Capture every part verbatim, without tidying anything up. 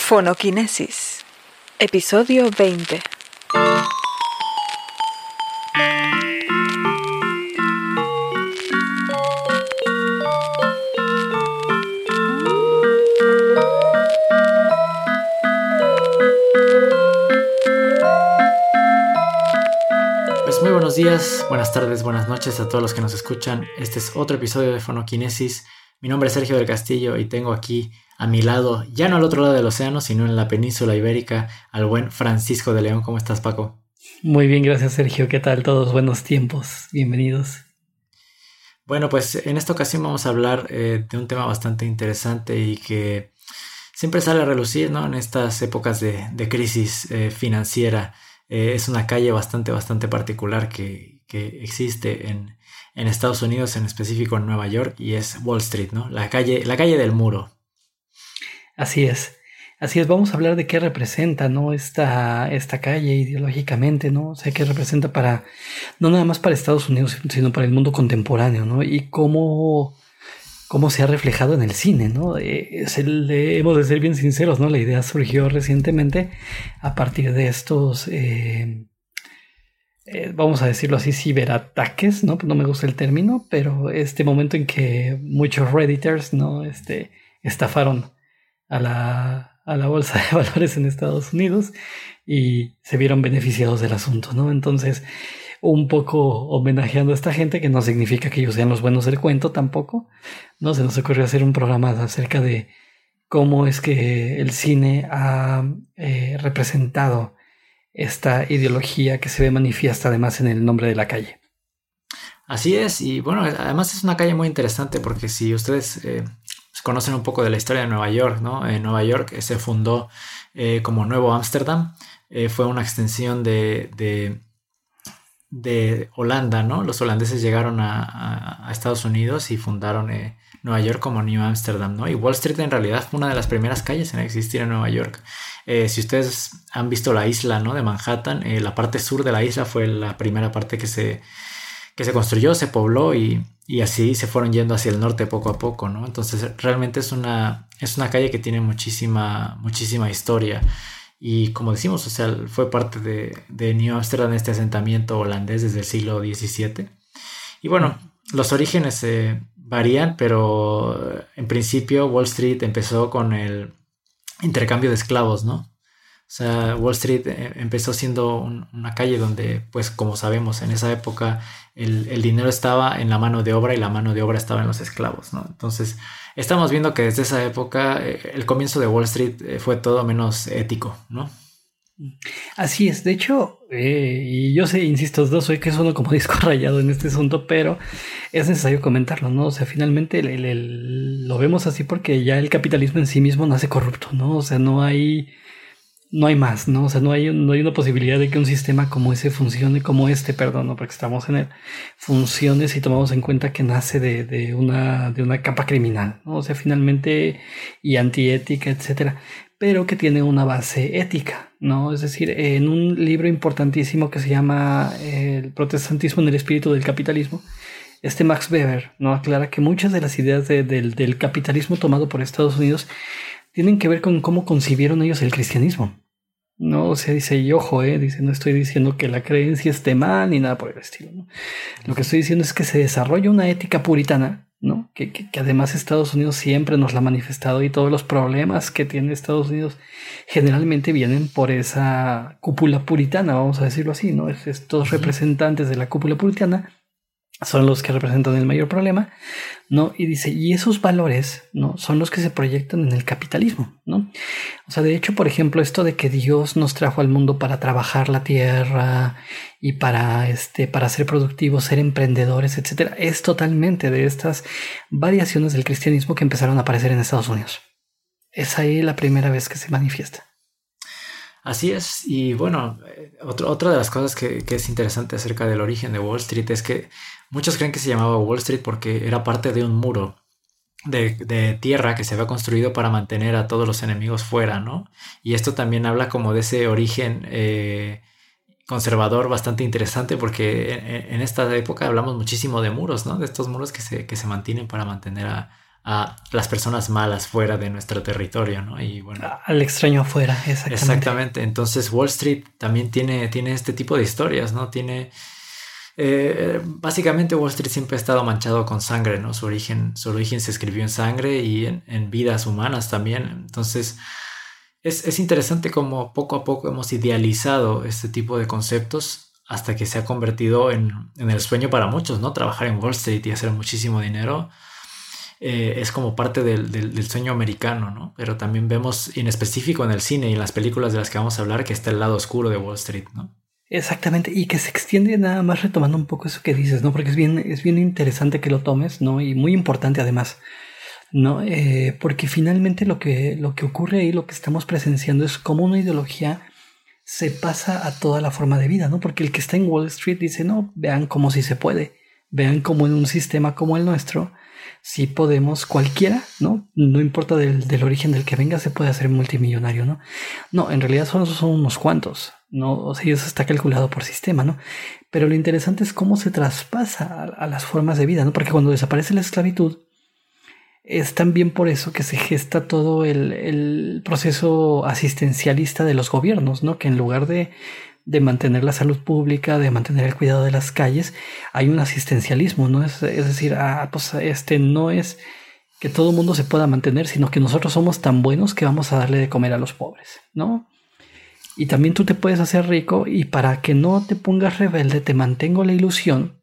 Fonoquinesis, episodio veinte. Pues muy buenos días, buenas tardes, buenas noches a todos los que nos escuchan. Este es otro episodio de Fonoquinesis. Mi nombre es Sergio del Castillo y tengo aquí a mi lado, ya no al otro lado del océano, sino en la península ibérica, al buen Francisco de León. ¿Cómo estás, Paco? Muy bien, gracias, Sergio. ¿Qué tal? Todos buenos tiempos. Bienvenidos. Bueno, pues en esta ocasión vamos a hablar eh, de un tema bastante interesante y que siempre sale a relucir, ¿no? En estas épocas de, de crisis eh, financiera. Eh, es una calle bastante, bastante particular que, que existe en, en Estados Unidos, en específico en Nueva York, y es Wall Street, ¿no? La calle, la calle del muro. Así es. Así es, vamos a hablar de qué representa, ¿no? Esta, esta calle ideológicamente, ¿no? O sea, qué representa para, no nada más para Estados Unidos, sino para el mundo contemporáneo, ¿no? Y cómo, cómo se ha reflejado en el cine, ¿no? Eh, es el, eh, hemos de ser bien sinceros, ¿no? La idea surgió recientemente a partir de estos, eh, eh, vamos a decirlo así, ciberataques, ¿no? No me gusta el término, pero este momento en que muchos redditors, ¿no? Este, estafaron a la, a la bolsa de valores en Estados Unidos y se vieron beneficiados del asunto, ¿no? Entonces, un poco homenajeando a esta gente, que no significa que ellos sean los buenos del cuento tampoco, ¿no? Se nos ocurrió hacer un programa acerca de cómo es que el cine ha eh, representado esta ideología que se ve manifiesta además en el nombre de la calle. Así es, y bueno, además es una calle muy interesante porque si ustedes eh, conocen un poco de la historia de Nueva York, ¿no? En Nueva York eh, se fundó eh, como Nuevo Ámsterdam, eh, fue una extensión de, de, de Holanda, ¿no? Los holandeses llegaron a, a, a Estados Unidos y fundaron eh, Nueva York como New Amsterdam, ¿no? Y Wall Street en realidad fue una de las primeras calles en existir en Nueva York. Eh, si ustedes han visto la isla, ¿no? de Manhattan, eh, la parte sur de la isla fue la primera parte que se, que se construyó, se pobló y, y así se fueron yendo hacia el norte poco a poco, ¿no? Entonces realmente es una, es una calle que tiene muchísima, muchísima historia. Y como decimos, o sea, fue parte de, de New Amsterdam, este asentamiento holandés desde el siglo diecisiete. Y bueno, los orígenes eh, varían, pero en principio Wall Street empezó con el intercambio de esclavos, ¿no? O sea, Wall Street empezó siendo un, una calle donde, pues como sabemos, en esa época el, el dinero estaba en la mano de obra y la mano de obra estaba en los esclavos, ¿no? Entonces, estamos viendo que desde esa época eh, el comienzo de Wall Street eh, fue todo menos ético, ¿no? Así es, de hecho, eh, y yo sé, insisto, no soy que sueno como disco rayado en este asunto, pero es necesario comentarlo, ¿no? O sea, finalmente el, el, el, lo vemos así porque ya el capitalismo en sí mismo nace corrupto, ¿no? O sea, no hay... No hay más, ¿no? O sea, no hay, no hay una posibilidad de que un sistema como ese funcione, como este, perdón, no porque estamos en él, funcione si tomamos en cuenta que nace de, de, una, de una capa criminal, ¿no? O sea, finalmente, y antiética, etcétera, pero que tiene una base ética, ¿no? Es decir, en un libro importantísimo que se llama El protestantismo en el espíritu del capitalismo, este Max Weber, ¿no? Aclara que muchas de las ideas de, de, del capitalismo tomado por Estados Unidos tienen que ver con cómo concibieron ellos el cristianismo. No, o sea, dice, y ojo, eh, dice, no estoy diciendo que la creencia esté mal ni nada por el estilo, ¿no? Lo que estoy diciendo es que se desarrolla una ética puritana, ¿no? Que, que, que además Estados Unidos siempre nos la ha manifestado y todos los problemas que tiene Estados Unidos generalmente vienen por esa cúpula puritana, vamos a decirlo así, ¿no? Es, estos representantes de la cúpula puritana son los que representan el mayor problema, ¿no? Y dice, y esos valores, ¿no? Son los que se proyectan en el capitalismo, ¿no? O sea, de hecho, por ejemplo, esto de que Dios nos trajo al mundo para trabajar la tierra y para, este, para ser productivos, ser emprendedores, etcétera, es totalmente de estas variaciones del cristianismo que empezaron a aparecer en Estados Unidos. Es ahí la primera vez que se manifiesta. Así es, y bueno, otro, otra de las cosas que, que es interesante acerca del origen de Wall Street es que muchos creen que se llamaba Wall Street porque era parte de un muro de, de tierra que se había construido para mantener a todos los enemigos fuera, ¿no? Y esto también habla como de ese origen eh, conservador bastante interesante porque en, en esta época hablamos muchísimo de muros, ¿no? De estos muros que se, que se mantienen para mantener a, a las personas malas fuera de nuestro territorio, ¿no? Y bueno, al extraño afuera, exactamente. Exactamente. Entonces Wall Street también tiene, tiene este tipo de historias, ¿no? Tiene... Eh, básicamente Wall Street siempre ha estado manchado con sangre, ¿no? Su origen, su origen se escribió en sangre y en, en vidas humanas también. Entonces es, es interesante cómo poco a poco hemos idealizado este tipo de conceptos hasta que se ha convertido en, en el sueño para muchos, ¿no? Trabajar en Wall Street y hacer muchísimo dinero eh, es como parte del, del, del sueño americano, ¿no? Pero también vemos en específico en el cine y en las películas de las que vamos a hablar que está el lado oscuro de Wall Street, ¿no? Exactamente, y que se extiende nada más retomando un poco eso que dices, ¿no? Porque es bien, es bien interesante que lo tomes, ¿no? Y muy importante además, ¿no? Eh, porque finalmente lo que, lo que ocurre ahí, lo que estamos presenciando es como una ideología se pasa a toda la forma de vida, ¿no? Porque el que está en Wall Street dice, no, vean cómo sí se puede, vean cómo en un sistema como el nuestro, sí podemos, cualquiera, ¿no? No importa del, del origen del que venga, se puede hacer multimillonario, ¿no? No, en realidad solo son unos cuantos, ¿no? O sea, eso está calculado por sistema, ¿no? Pero lo interesante es cómo se traspasa a, a las formas de vida, ¿no? Porque cuando desaparece la esclavitud, es también por eso que se gesta todo el, el proceso asistencialista de los gobiernos, ¿no? Que en lugar de, de mantener la salud pública, de mantener el cuidado de las calles, hay un asistencialismo, ¿no? Es, es decir, ah, pues este no es que todo el mundo se pueda mantener, sino que nosotros somos tan buenos que vamos a darle de comer a los pobres, ¿no? Y también tú te puedes hacer rico y para que no te pongas rebelde te mantengo la ilusión,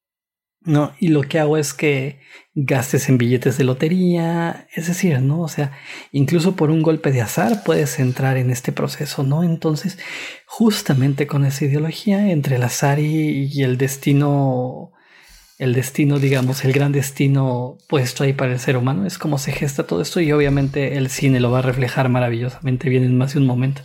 ¿no? Y lo que hago es que gastes en billetes de lotería, es decir, ¿no? O sea, incluso por un golpe de azar puedes entrar en este proceso, ¿no? Entonces, justamente con esa ideología entre el azar y, y el destino, el destino, digamos, el gran destino puesto ahí para el ser humano, es como se gesta todo esto y obviamente el cine lo va a reflejar maravillosamente bien en más de un momento.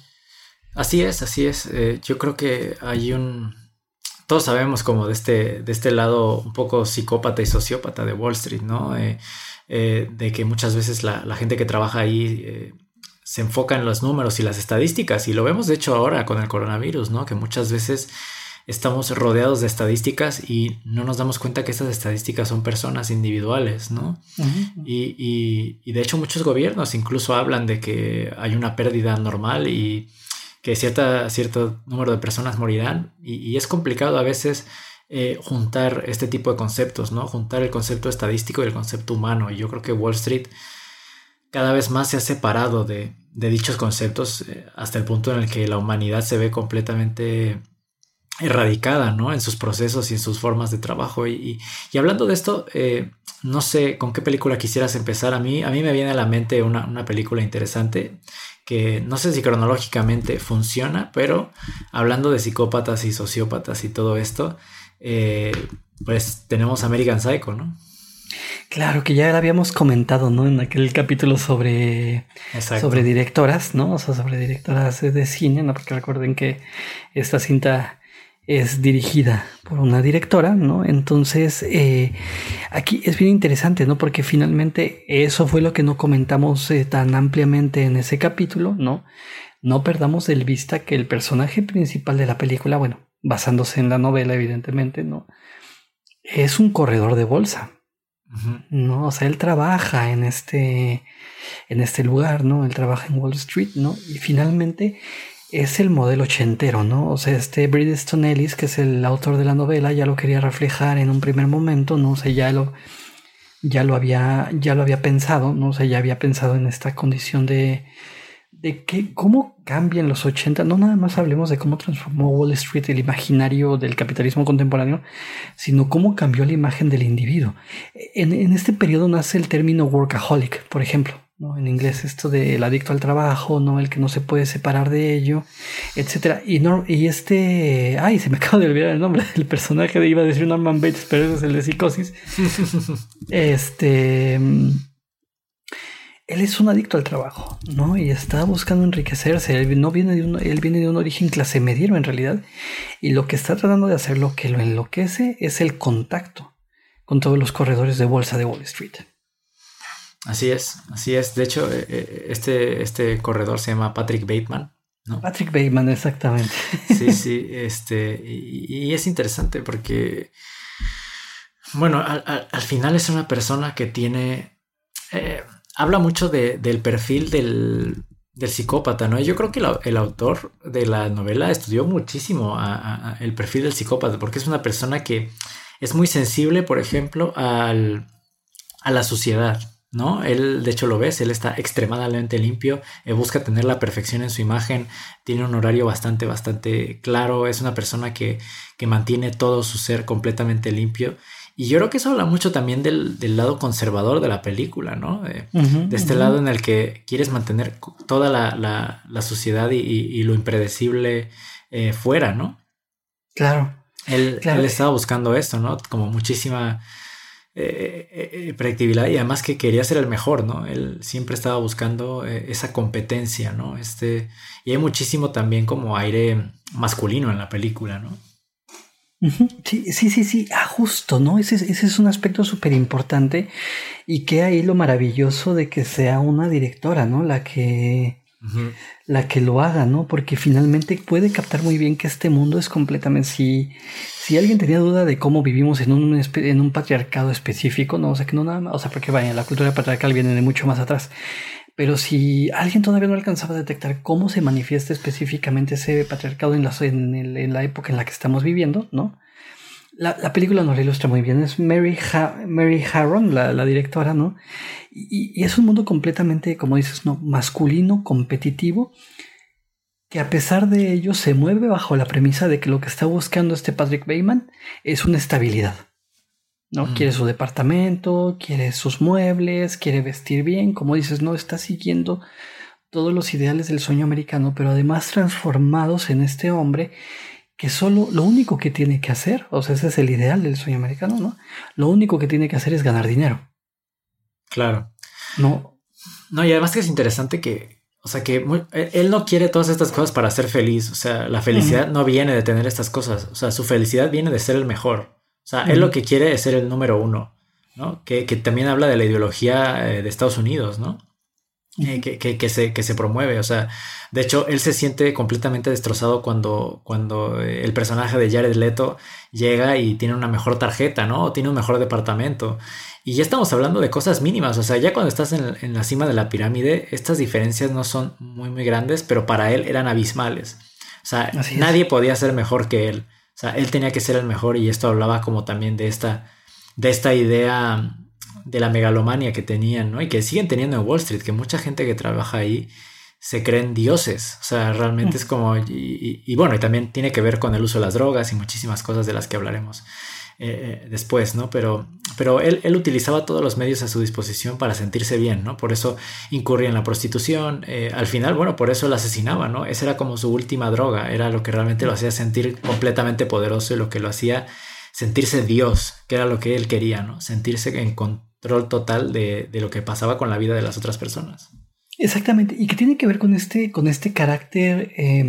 Así es, así es. Eh, yo creo que hay un... Todos sabemos como de este, de este lado un poco psicópata y sociópata de Wall Street, ¿no? Eh, eh, de que muchas veces la, la gente que trabaja ahí eh, se enfoca en los números y las estadísticas. Y lo vemos de hecho ahora con el coronavirus, ¿no? Que muchas veces estamos rodeados de estadísticas y no nos damos cuenta que estas estadísticas son personas individuales, ¿no? Uh-huh. Y, y, y de hecho muchos gobiernos incluso hablan de que hay una pérdida normal y que cierta, cierto número de personas morirán y, y es complicado a veces eh, juntar este tipo de conceptos, ¿no? Juntar el concepto estadístico y el concepto humano. Y yo creo que Wall Street cada vez más se ha separado de, de dichos conceptos eh, hasta el punto en el que la humanidad se ve completamente erradicada, ¿no? En sus procesos y en sus formas de trabajo. Y, y, y hablando de esto, eh, no sé con qué película quisieras empezar. A mí, a mí me viene a la mente una, una película interesante que no sé si cronológicamente funciona, pero hablando de psicópatas y sociópatas y todo esto, eh, pues tenemos American Psycho, ¿no? Claro, que ya lo habíamos comentado, ¿no? En aquel capítulo sobre, sobre directoras, ¿no? O sea, sobre directoras de cine, ¿no? Porque recuerden que esta cinta es dirigida por una directora, ¿no? Entonces, eh, aquí es bien interesante, ¿no? Porque finalmente eso fue lo que no comentamos eh, tan ampliamente en ese capítulo, ¿no? No perdamos de vista que el personaje principal de la película, bueno, basándose en la novela, evidentemente, ¿no? Es un corredor de bolsa, uh-huh. ¿no? O sea, él trabaja en este, en este lugar, ¿no? Él trabaja en Wall Street, ¿no? Y finalmente es el modelo ochentero, ¿no? O sea, este Bret Easton Ellis, que es el autor de la novela, ya lo quería reflejar en un primer momento, ¿no? O sea, ya lo, ya lo había, ya lo había pensado, ¿no? O sea, ya había pensado en esta condición de, de que cómo cambian los ochenta. No nada más hablemos de cómo transformó Wall Street el imaginario del capitalismo contemporáneo, sino cómo cambió la imagen del individuo. En, en este periodo nace el término workaholic, por ejemplo, ¿no? En inglés esto del adicto al trabajo, ¿no? El que no se puede separar de ello, etcétera. Y, no, y este... Ay, se me acaba de olvidar el nombre del personaje. De, iba a decir Norman Bates, pero ese es el de Psicosis. este... Él es un adicto al trabajo, ¿no? Y está buscando enriquecerse. Él, no viene de un, él viene de un origen clase mediero, en realidad. Y lo que está tratando de hacer, lo que lo enloquece, es el contacto con todos los corredores de bolsa de Wall Street. Así es, así es. De hecho, este, este corredor se llama Patrick Bateman, ¿no? Patrick Bateman, exactamente. Sí, sí, este, y, y es interesante porque, bueno, al, al, al final es una persona que tiene eh, habla mucho de, del perfil del, del psicópata, ¿no? Yo creo que la, el autor de la novela estudió muchísimo a, a, a el perfil del psicópata, porque es una persona que es muy sensible, por ejemplo, al, a la suciedad, ¿no? Él, de hecho, lo ves, él está extremadamente limpio, eh, busca tener la perfección en su imagen, tiene un horario bastante, bastante claro, es una persona que, que mantiene todo su ser completamente limpio. Y yo creo que eso habla mucho también del, del lado conservador de la película, ¿no? De, uh-huh, de este uh-huh. lado en el que quieres mantener toda la, la, la suciedad y, y, y lo impredecible eh, fuera, ¿no? Claro. Él, claro. él estaba buscando esto, ¿no? Como muchísima eh, eh, predictibilidad y además que quería ser el mejor, ¿no? Él siempre estaba buscando eh, esa competencia, ¿no? Este, y hay muchísimo también como aire masculino en la película, ¿no? Sí, sí, sí, sí, ah, justo, ¿no? Ese, ese es un aspecto súper importante y que ahí lo maravilloso de que sea una directora, ¿no? La que, uh-huh. la que lo haga, ¿no? Porque finalmente puede captar muy bien que este mundo es completamente... Si, si alguien tenía duda de cómo vivimos en un, en un patriarcado específico, ¿no? O sea, que no nada más... O sea, porque vaya, la cultura patriarcal viene de mucho más atrás. Pero si alguien todavía no alcanzaba a detectar cómo se manifiesta específicamente ese patriarcado en la, en, el, en la época en la que estamos viviendo, ¿no? La, la película nos lo ilustra muy bien. Es Mary, ha- Mary Harron, la, la directora, ¿no? Y, y es un mundo completamente, como dices, ¿no? Masculino, competitivo, que a pesar de ello se mueve bajo la premisa de que lo que está buscando este Patrick Bateman es una estabilidad. ¿No? Mm. Quiere su departamento, quiere sus muebles, quiere vestir bien, como dices, no está siguiendo todos los ideales del sueño americano, pero además transformados en este hombre que solo lo único que tiene que hacer, o sea, ese es el ideal del sueño americano, ¿no? Lo único que tiene que hacer es ganar dinero. Claro. No. No, y además que es interesante que, o sea, que muy, él no quiere todas estas cosas para ser feliz, o sea, la felicidad mm. no viene de tener estas cosas, o sea, su felicidad viene de ser el mejor. O sea, mm. él lo que quiere es ser el número uno, ¿no? Que, que también habla de la ideología eh, de Estados Unidos, ¿no? Mm. Eh, que, que, que, se, que se promueve. O sea, de hecho, él se siente completamente destrozado cuando, cuando el personaje de Jared Leto llega y tiene una mejor tarjeta, ¿no? O tiene un mejor departamento. Y ya estamos hablando de cosas mínimas. O sea, ya cuando estás en, en la cima de la pirámide, estas diferencias no son muy, muy grandes, pero para él eran abismales. O sea, nadie podía ser mejor que él. O sea, él tenía que ser el mejor y esto hablaba como también de esta, de esta idea de la megalomania que tenían, ¿no? Y que siguen teniendo en Wall Street, que mucha gente que trabaja ahí se creen dioses. O sea, realmente mm. es como... Y, y, y bueno, y también tiene que ver con el uso de las drogas y muchísimas cosas de las que hablaremos eh, después, ¿no? Pero, pero él, él utilizaba todos los medios a su disposición para sentirse bien, ¿no? Por eso incurría en la prostitución. Eh, al final, bueno, por eso lo asesinaba, ¿no? Esa era como su última droga. Era lo que realmente lo hacía sentir completamente poderoso y lo que lo hacía sentirse Dios, que era lo que él quería, ¿no? Sentirse en control total de, de lo que pasaba con la vida de las otras personas. Exactamente. Y que tiene que ver con este, con este carácter eh,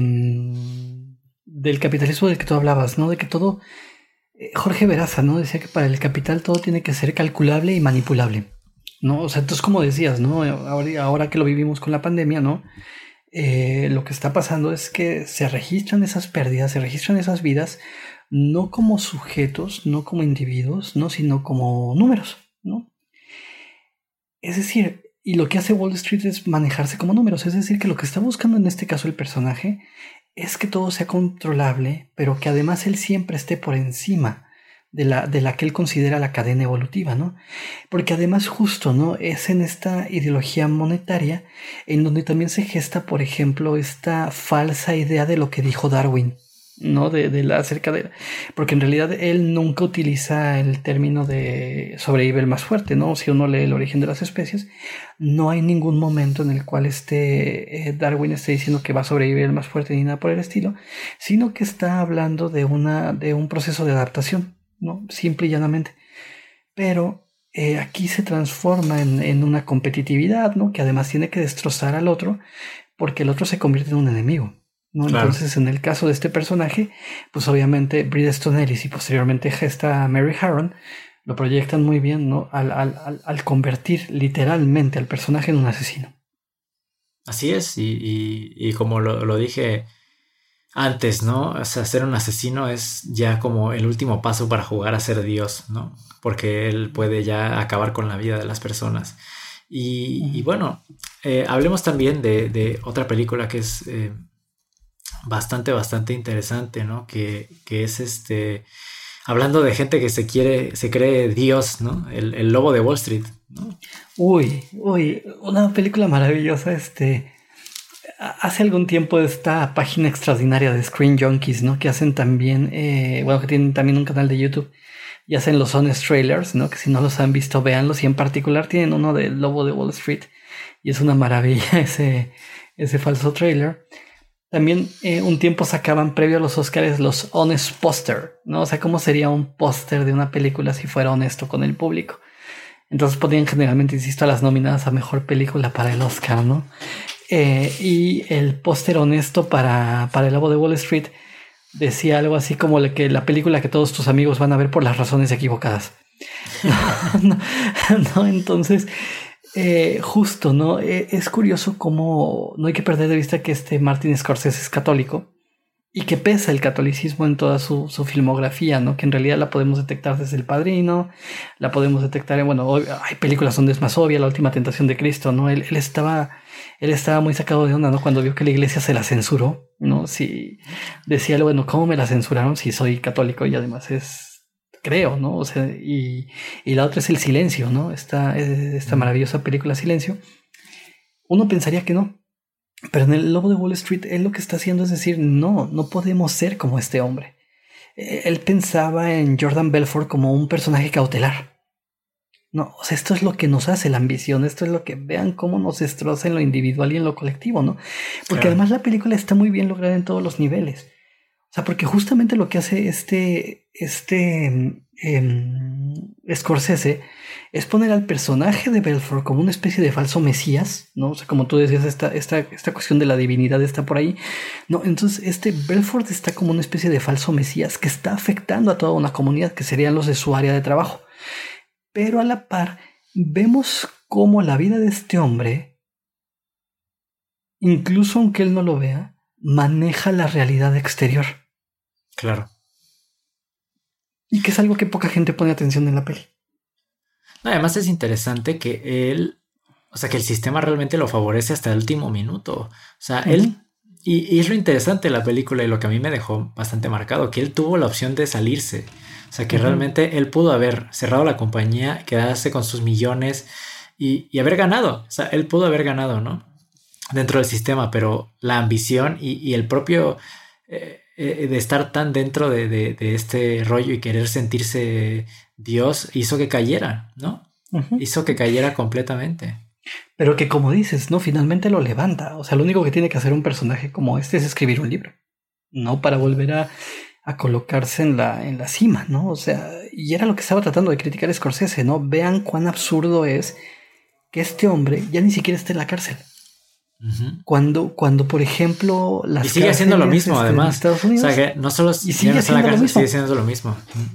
del capitalismo del que tú hablabas, ¿no? De que todo... Jorge Veraza, ¿no? Decía que para el capital todo tiene que ser calculable y manipulable, ¿no? O sea, entonces, como decías, ¿no? Ahora, ahora que lo vivimos con la pandemia, ¿no? Eh, lo que está pasando es que se registran esas pérdidas, se registran esas vidas, no como sujetos, no como individuos, ¿no? Sino como números, ¿no? Es decir, y lo que hace Wall Street es manejarse como números, es decir, que lo que está buscando en este caso el personaje es que todo sea controlable, pero que además él siempre esté por encima de la, de la que él considera la cadena evolutiva, ¿no? Porque además justo, ¿no? Es en esta ideología monetaria en donde también se gesta, por ejemplo, esta falsa idea de lo que dijo Darwin, ¿no? De, de la acerca de... Porque en realidad él nunca utiliza el término de sobrevive el más fuerte, ¿no? Si uno lee El origen de las especies, no hay ningún momento en el cual este eh, Darwin esté diciendo que va a sobrevivir el más fuerte ni nada por el estilo, sino que está hablando de, una, de un proceso de adaptación, ¿no? Simple y llanamente. Pero eh, aquí se transforma en, en una competitividad, ¿no? Que además tiene que destrozar al otro porque el otro se convierte en un enemigo, ¿no? Claro. Entonces, en el caso de este personaje, pues obviamente Brit Easton Ellis y posteriormente esta Mary Harron lo proyectan muy bien, ¿no? Al, al, al, al convertir literalmente al personaje en un asesino. Así es, y, y, y como lo, lo dije antes, ¿no? O sea, ser un asesino es ya como el último paso para jugar a ser Dios, ¿no? Porque él puede ya acabar con la vida de las personas. Y, uh-huh. y bueno, eh, hablemos también de, de otra película que es eh, bastante, bastante interesante, ¿no? Que, que es este... Hablando de gente que se quiere, se cree Dios, ¿no? El, el Lobo de Wall Street, ¿no? Uy, uy, una película maravillosa, este... Hace algún tiempo esta página extraordinaria de Screen Junkies, ¿no? Que hacen también, eh, bueno, que tienen también un canal de YouTube y hacen los Honest Trailers, ¿no? Que si no los han visto, véanlos. Y en particular tienen uno del Lobo de Wall Street y es una maravilla ese, ese falso trailer. También eh, un tiempo sacaban previo a los Oscars los Honest Poster, ¿no? O sea, ¿cómo sería un póster de una película si fuera honesto con el público? Entonces ponían generalmente, insisto, a las nominadas a Mejor Película para el Oscar, ¿no? Eh, y el póster honesto para, para el Lobo de Wall Street decía algo así como que la película que todos tus amigos van a ver por las razones equivocadas. no, no, entonces, eh, justo, ¿no? Eh, es curioso cómo no hay que perder de vista que este Martin Scorsese es católico y que pesa el catolicismo en toda su, su filmografía, ¿no? Que en realidad la podemos detectar desde El Padrino, la podemos detectar en, bueno, hay películas donde es más obvia, La Última Tentación de Cristo, ¿no? Él, él estaba... Él estaba muy sacado de onda, ¿no? Cuando vio que la iglesia se la censuró, ¿no? Si decía, bueno, ¿cómo me la censuraron si soy católico y además es, creo, ¿no? O sea, y, y la otra es El Silencio, ¿no? Esta, esta maravillosa película Silencio. Uno pensaría que no, pero en El Lobo de Wall Street, él lo que está haciendo es decir, no, no podemos ser como este hombre. Él pensaba en Jordan Belfort como un personaje cautelar. No, o sea, esto es lo que nos hace la ambición, esto es lo que vean cómo nos destroza en lo individual y en lo colectivo, ¿no? Porque claro. Además la película está muy bien lograda en todos los niveles. O sea, porque justamente lo que hace este, este eh, Scorsese es poner al personaje de Belfort como una especie de falso mesías, ¿no? O sea, como tú decías, esta, esta, esta cuestión de la divinidad está por ahí, ¿no? Entonces, este Belfort está como una especie de falso mesías que está afectando a toda una comunidad que serían los de su área de trabajo. Pero a la par, vemos cómo la vida de este hombre, incluso aunque él no lo vea, maneja la realidad exterior. Claro. Y que es algo que poca gente pone atención en la peli. Además es interesante que él, o sea, que el sistema realmente lo favorece hasta el último minuto. O sea, uh-huh. él, y, y es lo interesante de la película y lo que a mí me dejó bastante marcado, que él tuvo la opción de salirse. O sea, que uh-huh. realmente él pudo haber cerrado la compañía, quedarse con sus millones y, y haber ganado. O sea, él pudo haber ganado, ¿no? Dentro del sistema, pero la ambición y, y el propio eh, eh, de estar tan dentro de, de, de este rollo y querer sentirse Dios hizo que cayera, ¿no? Uh-huh. Hizo que cayera completamente. Pero que, como dices, ¿no? Finalmente lo levanta. O sea, lo único que tiene que hacer un personaje como este es escribir un libro, no para volver a... a colocarse en la, en la cima, ¿no? O sea, y era lo que estaba tratando de criticar Scorsese, ¿no? Vean cuán absurdo es que este hombre ya ni siquiera esté en la cárcel. Uh-huh. Cuando, cuando, por ejemplo, las y sigue haciendo lo mismo, este, además. Estados Unidos, o sea, que no solo y sigue haciendo, la cárcel, lo mismo. sigue haciendo lo mismo.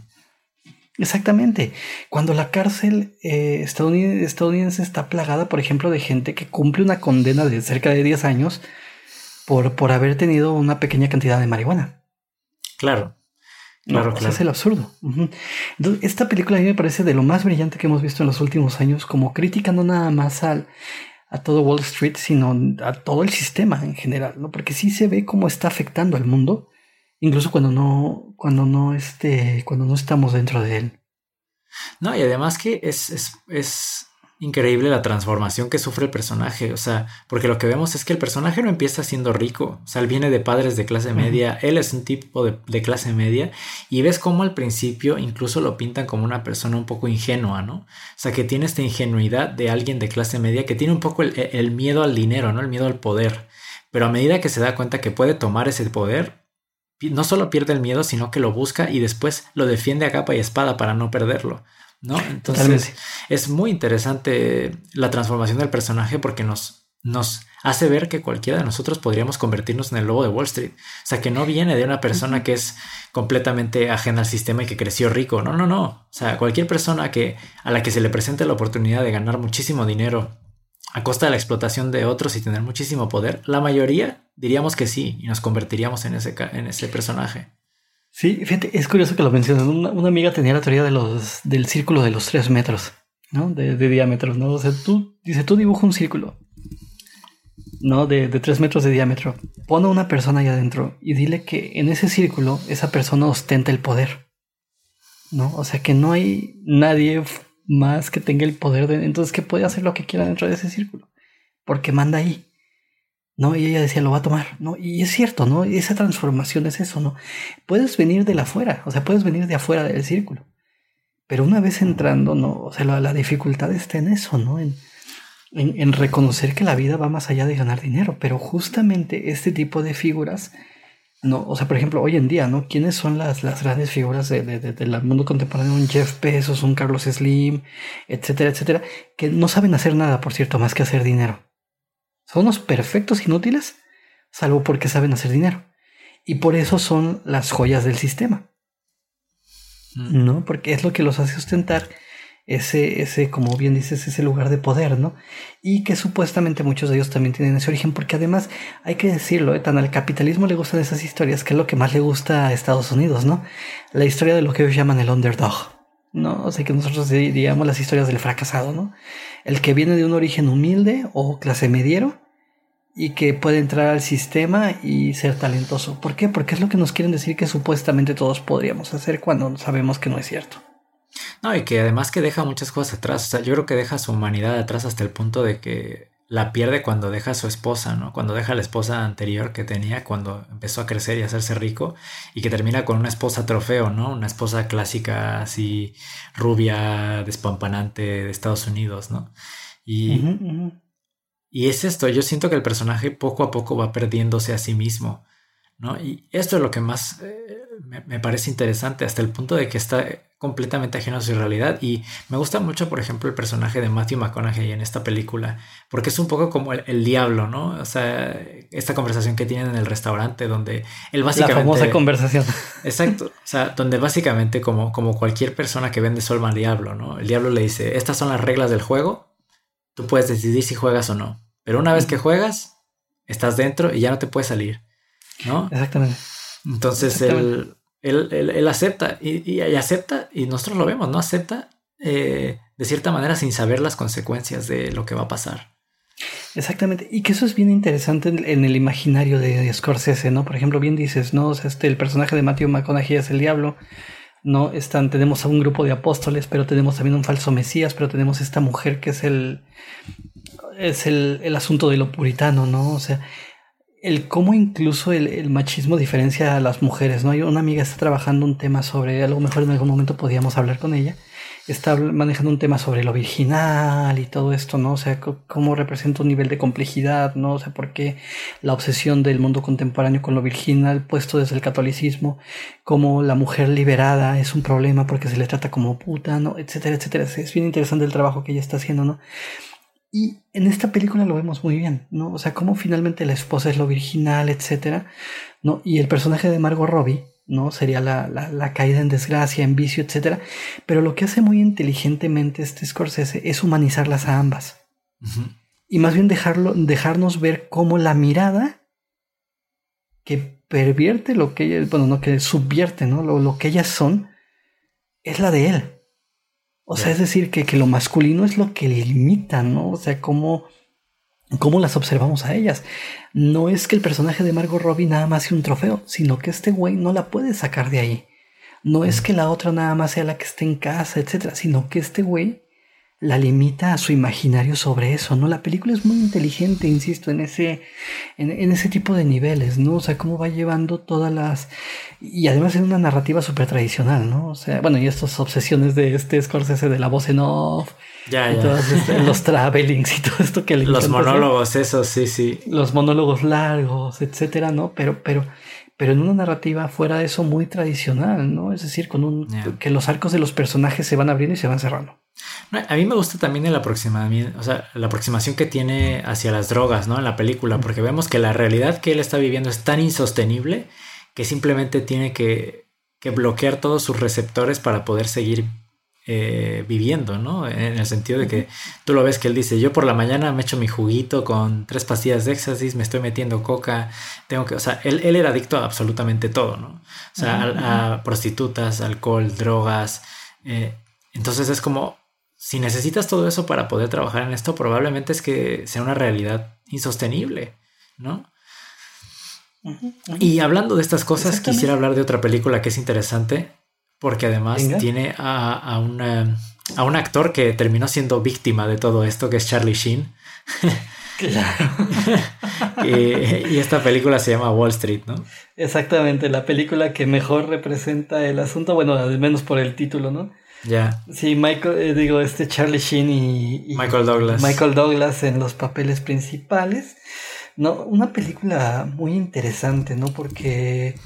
Exactamente. Cuando la cárcel eh, estadounidense, estadounidense está plagada, por ejemplo, de gente que cumple una condena de cerca de diez años por, por haber tenido una pequeña cantidad de marihuana. Claro, claro, no, claro. Es el absurdo. Uh-huh. Entonces, esta película a mí me parece de lo más brillante que hemos visto en los últimos años, como crítica no nada más al, a todo Wall Street, sino a todo el sistema en general, ¿no? Porque sí se ve cómo está afectando al mundo, incluso cuando no, cuando no, este, cuando no estamos dentro de él. No, y además que es, es, es increíble la transformación que sufre el personaje, o sea, porque lo que vemos es que el personaje no empieza siendo rico, o sea, él viene de padres de clase media, uh-huh. él es un tipo de, de clase media, y ves cómo al principio incluso lo pintan como una persona un poco ingenua, ¿no? O sea, que tiene esta ingenuidad de alguien de clase media que tiene un poco el, el miedo al dinero, ¿no? El miedo al poder, pero a medida que se da cuenta que puede tomar ese poder, no solo pierde el miedo, sino que lo busca y después lo defiende a capa y espada para no perderlo, ¿no? Entonces Totalmente. Es muy interesante la transformación del personaje porque nos, nos hace ver que cualquiera de nosotros podríamos convertirnos en el Lobo de Wall Street. O sea, que no viene de una persona que es completamente ajena al sistema y que creció rico. No, no, no. O sea, cualquier persona que, a la que se le presente la oportunidad de ganar muchísimo dinero a costa de la explotación de otros y tener muchísimo poder, la mayoría diríamos que sí y nos convertiríamos en ese, en ese personaje. Sí, fíjate, es curioso que lo mencionas. Una, una amiga tenía la teoría de los, del círculo de los tres metros. ¿no? De, de diámetro, ¿no? O sea, tú, dice, tú dibuja un círculo, ¿no? De, de tres metros de diámetro. Pon a una persona ahí adentro y dile que en ese círculo esa persona ostenta el poder, ¿no? O sea, que no hay nadie más que tenga el poder de... Entonces, que puede hacer lo que quiera dentro de ese círculo, porque manda ahí, ¿no? Y ella decía, lo va a tomar, ¿no? Y es cierto, ¿no? Y esa transformación es eso, ¿no? Puedes venir de la afuera, o sea, puedes venir de afuera del círculo, pero una vez entrando, ¿no? O sea, la, la dificultad está en eso, ¿no? En, en, en reconocer que la vida va más allá de ganar dinero, pero justamente este tipo de figuras, ¿no? O sea, por ejemplo, hoy en día, ¿no? ¿Quiénes son las, las grandes figuras de, de, de, del mundo contemporáneo? Un Jeff Bezos, un Carlos Slim, etcétera, etcétera, que no saben hacer nada, por cierto, más que hacer dinero. Son unos perfectos inútiles, salvo porque saben hacer dinero. Y por eso son las joyas del sistema, ¿no? Porque es lo que los hace ostentar ese, ese, como bien dices, ese lugar de poder, ¿no? Y que supuestamente muchos de ellos también tienen ese origen, porque además, hay que decirlo, ¿eh? Tan al capitalismo le gustan esas historias, que es lo que más le gusta a Estados Unidos, ¿no? La historia de lo que ellos llaman el underdog, ¿no? O sea, que nosotros diríamos las historias del fracasado, ¿no? El que viene de un origen humilde o clase mediero y que puede entrar al sistema y ser talentoso. ¿Por qué? Porque es lo que nos quieren decir que supuestamente todos podríamos hacer cuando sabemos que no es cierto. No, y que además que deja muchas cosas atrás. O sea, yo creo que deja su humanidad atrás hasta el punto de que la pierde cuando deja a su esposa, ¿no? Cuando deja a la esposa anterior que tenía, cuando empezó a crecer y a hacerse rico, y que termina con una esposa trofeo, ¿no? Una esposa clásica, así, rubia, despampanante de Estados Unidos, ¿no? Y... Uh-huh, uh-huh. Y es esto, yo siento que el personaje poco a poco va perdiéndose a sí mismo, ¿no? Y esto es lo que más eh, me, me parece interesante, hasta el punto de que está completamente ajeno a su realidad. Y me gusta mucho, por ejemplo, el personaje de Matthew McConaughey en esta película, porque es un poco como el, el diablo, ¿no? O sea, esta conversación que tienen en el restaurante, donde él básicamente... La famosa conversación. Exacto, o sea, donde básicamente como, como cualquier persona que vende su alma al diablo, ¿no? El diablo le dice, estas son las reglas del juego, tú puedes decidir si juegas o no. Pero una vez que juegas, estás dentro y ya no te puedes salir, ¿no? Exactamente. Entonces Exactamente. Él, él, él, él acepta y, y, y acepta, y nosotros lo vemos, ¿no? Acepta eh, de cierta manera sin saber las consecuencias de lo que va a pasar. Exactamente. Y que eso es bien interesante en, en el imaginario de, de Scorsese, ¿no? Por ejemplo, bien dices, ¿no? O sea, este, el personaje de Matthew McConaughey es el diablo, ¿no? Están, tenemos a un grupo de apóstoles, pero tenemos también un falso mesías, pero tenemos esta mujer que es el... es el, el asunto de lo puritano, ¿no? O sea, el cómo incluso el, el machismo diferencia a las mujeres, ¿no? Hay una amiga está trabajando un tema sobre, a lo mejor en algún momento podíamos hablar con ella, está manejando un tema sobre lo virginal y todo esto, ¿no? O sea, c- cómo representa un nivel de complejidad, ¿no? O sea, por qué la obsesión del mundo contemporáneo con lo virginal puesto desde el catolicismo, cómo la mujer liberada es un problema porque se le trata como puta, ¿no? Etcétera, etcétera. Es bien interesante el trabajo que ella está haciendo, ¿no? Y en esta película lo vemos muy bien, ¿no? O sea, cómo finalmente la esposa es lo virginal, etcétera, ¿no? Y el personaje de Margot Robbie, ¿no? Sería la, la, la caída en desgracia, en vicio, etcétera. Pero lo que hace muy inteligentemente este Scorsese es humanizarlas a ambas. Uh-huh. Y más bien dejarlo, dejarnos ver cómo la mirada que pervierte lo que ellas, bueno, no, que subvierte, ¿no? Lo, lo que ellas son, es la de él. O sea, es decir, que, que lo masculino es lo que limita, ¿no? O sea, cómo, cómo las observamos a ellas. No es que el personaje de Margot Robbie nada más sea un trofeo, sino que este güey no la puede sacar de ahí. No es que la otra nada más sea la que esté en casa, etcétera, sino que este güey la limita a su imaginario sobre eso, ¿no? La película es muy inteligente, insisto, en ese, en, en ese tipo de niveles, ¿no? O sea, cómo va llevando todas las... Y además es una narrativa súper tradicional, ¿no? O sea, bueno, y estas obsesiones de este Scorsese de la voz en off, ya, y ya. Todos este, los travelings y todo esto que le los monólogos, hacer. Eso, sí, sí. Los monólogos largos, etcétera, ¿no? Pero, pero... pero en una narrativa fuera de eso muy tradicional, ¿no? Es decir, con un yeah. que los arcos de los personajes se van abriendo y se van cerrando. No, a mí me gusta también el aproximación, o sea, la aproximación que tiene hacia las drogas, ¿no? En la película, porque vemos que la realidad que él está viviendo es tan insostenible que simplemente tiene que, que bloquear todos sus receptores para poder seguir eh, viviendo, ¿no? En el sentido de que tú lo ves que él dice, yo por la mañana me echo mi juguito con tres pastillas de éxtasis, me estoy metiendo coca, tengo que, o sea, él, él era adicto a absolutamente todo, ¿no? O sea, uh-huh. a, a prostitutas, alcohol, drogas, eh, entonces es como, si necesitas todo eso para poder trabajar en esto, probablemente es que sea una realidad insostenible, ¿no? Uh-huh, uh-huh. Y hablando de estas cosas, quisiera hablar de otra película que es interesante, porque además Venga. tiene a, a, una, a un actor que terminó siendo víctima de todo esto, que es Charlie Sheen. Claro. y, y esta película se llama Wall Street, ¿no? Exactamente, la película que mejor representa el asunto, bueno, al menos por el título, ¿no? Ya. Yeah. Sí, Michael, eh, digo, este Charlie Sheen y, y Michael Douglas. Michael Douglas en los papeles principales. No, una película muy interesante, ¿no? Porque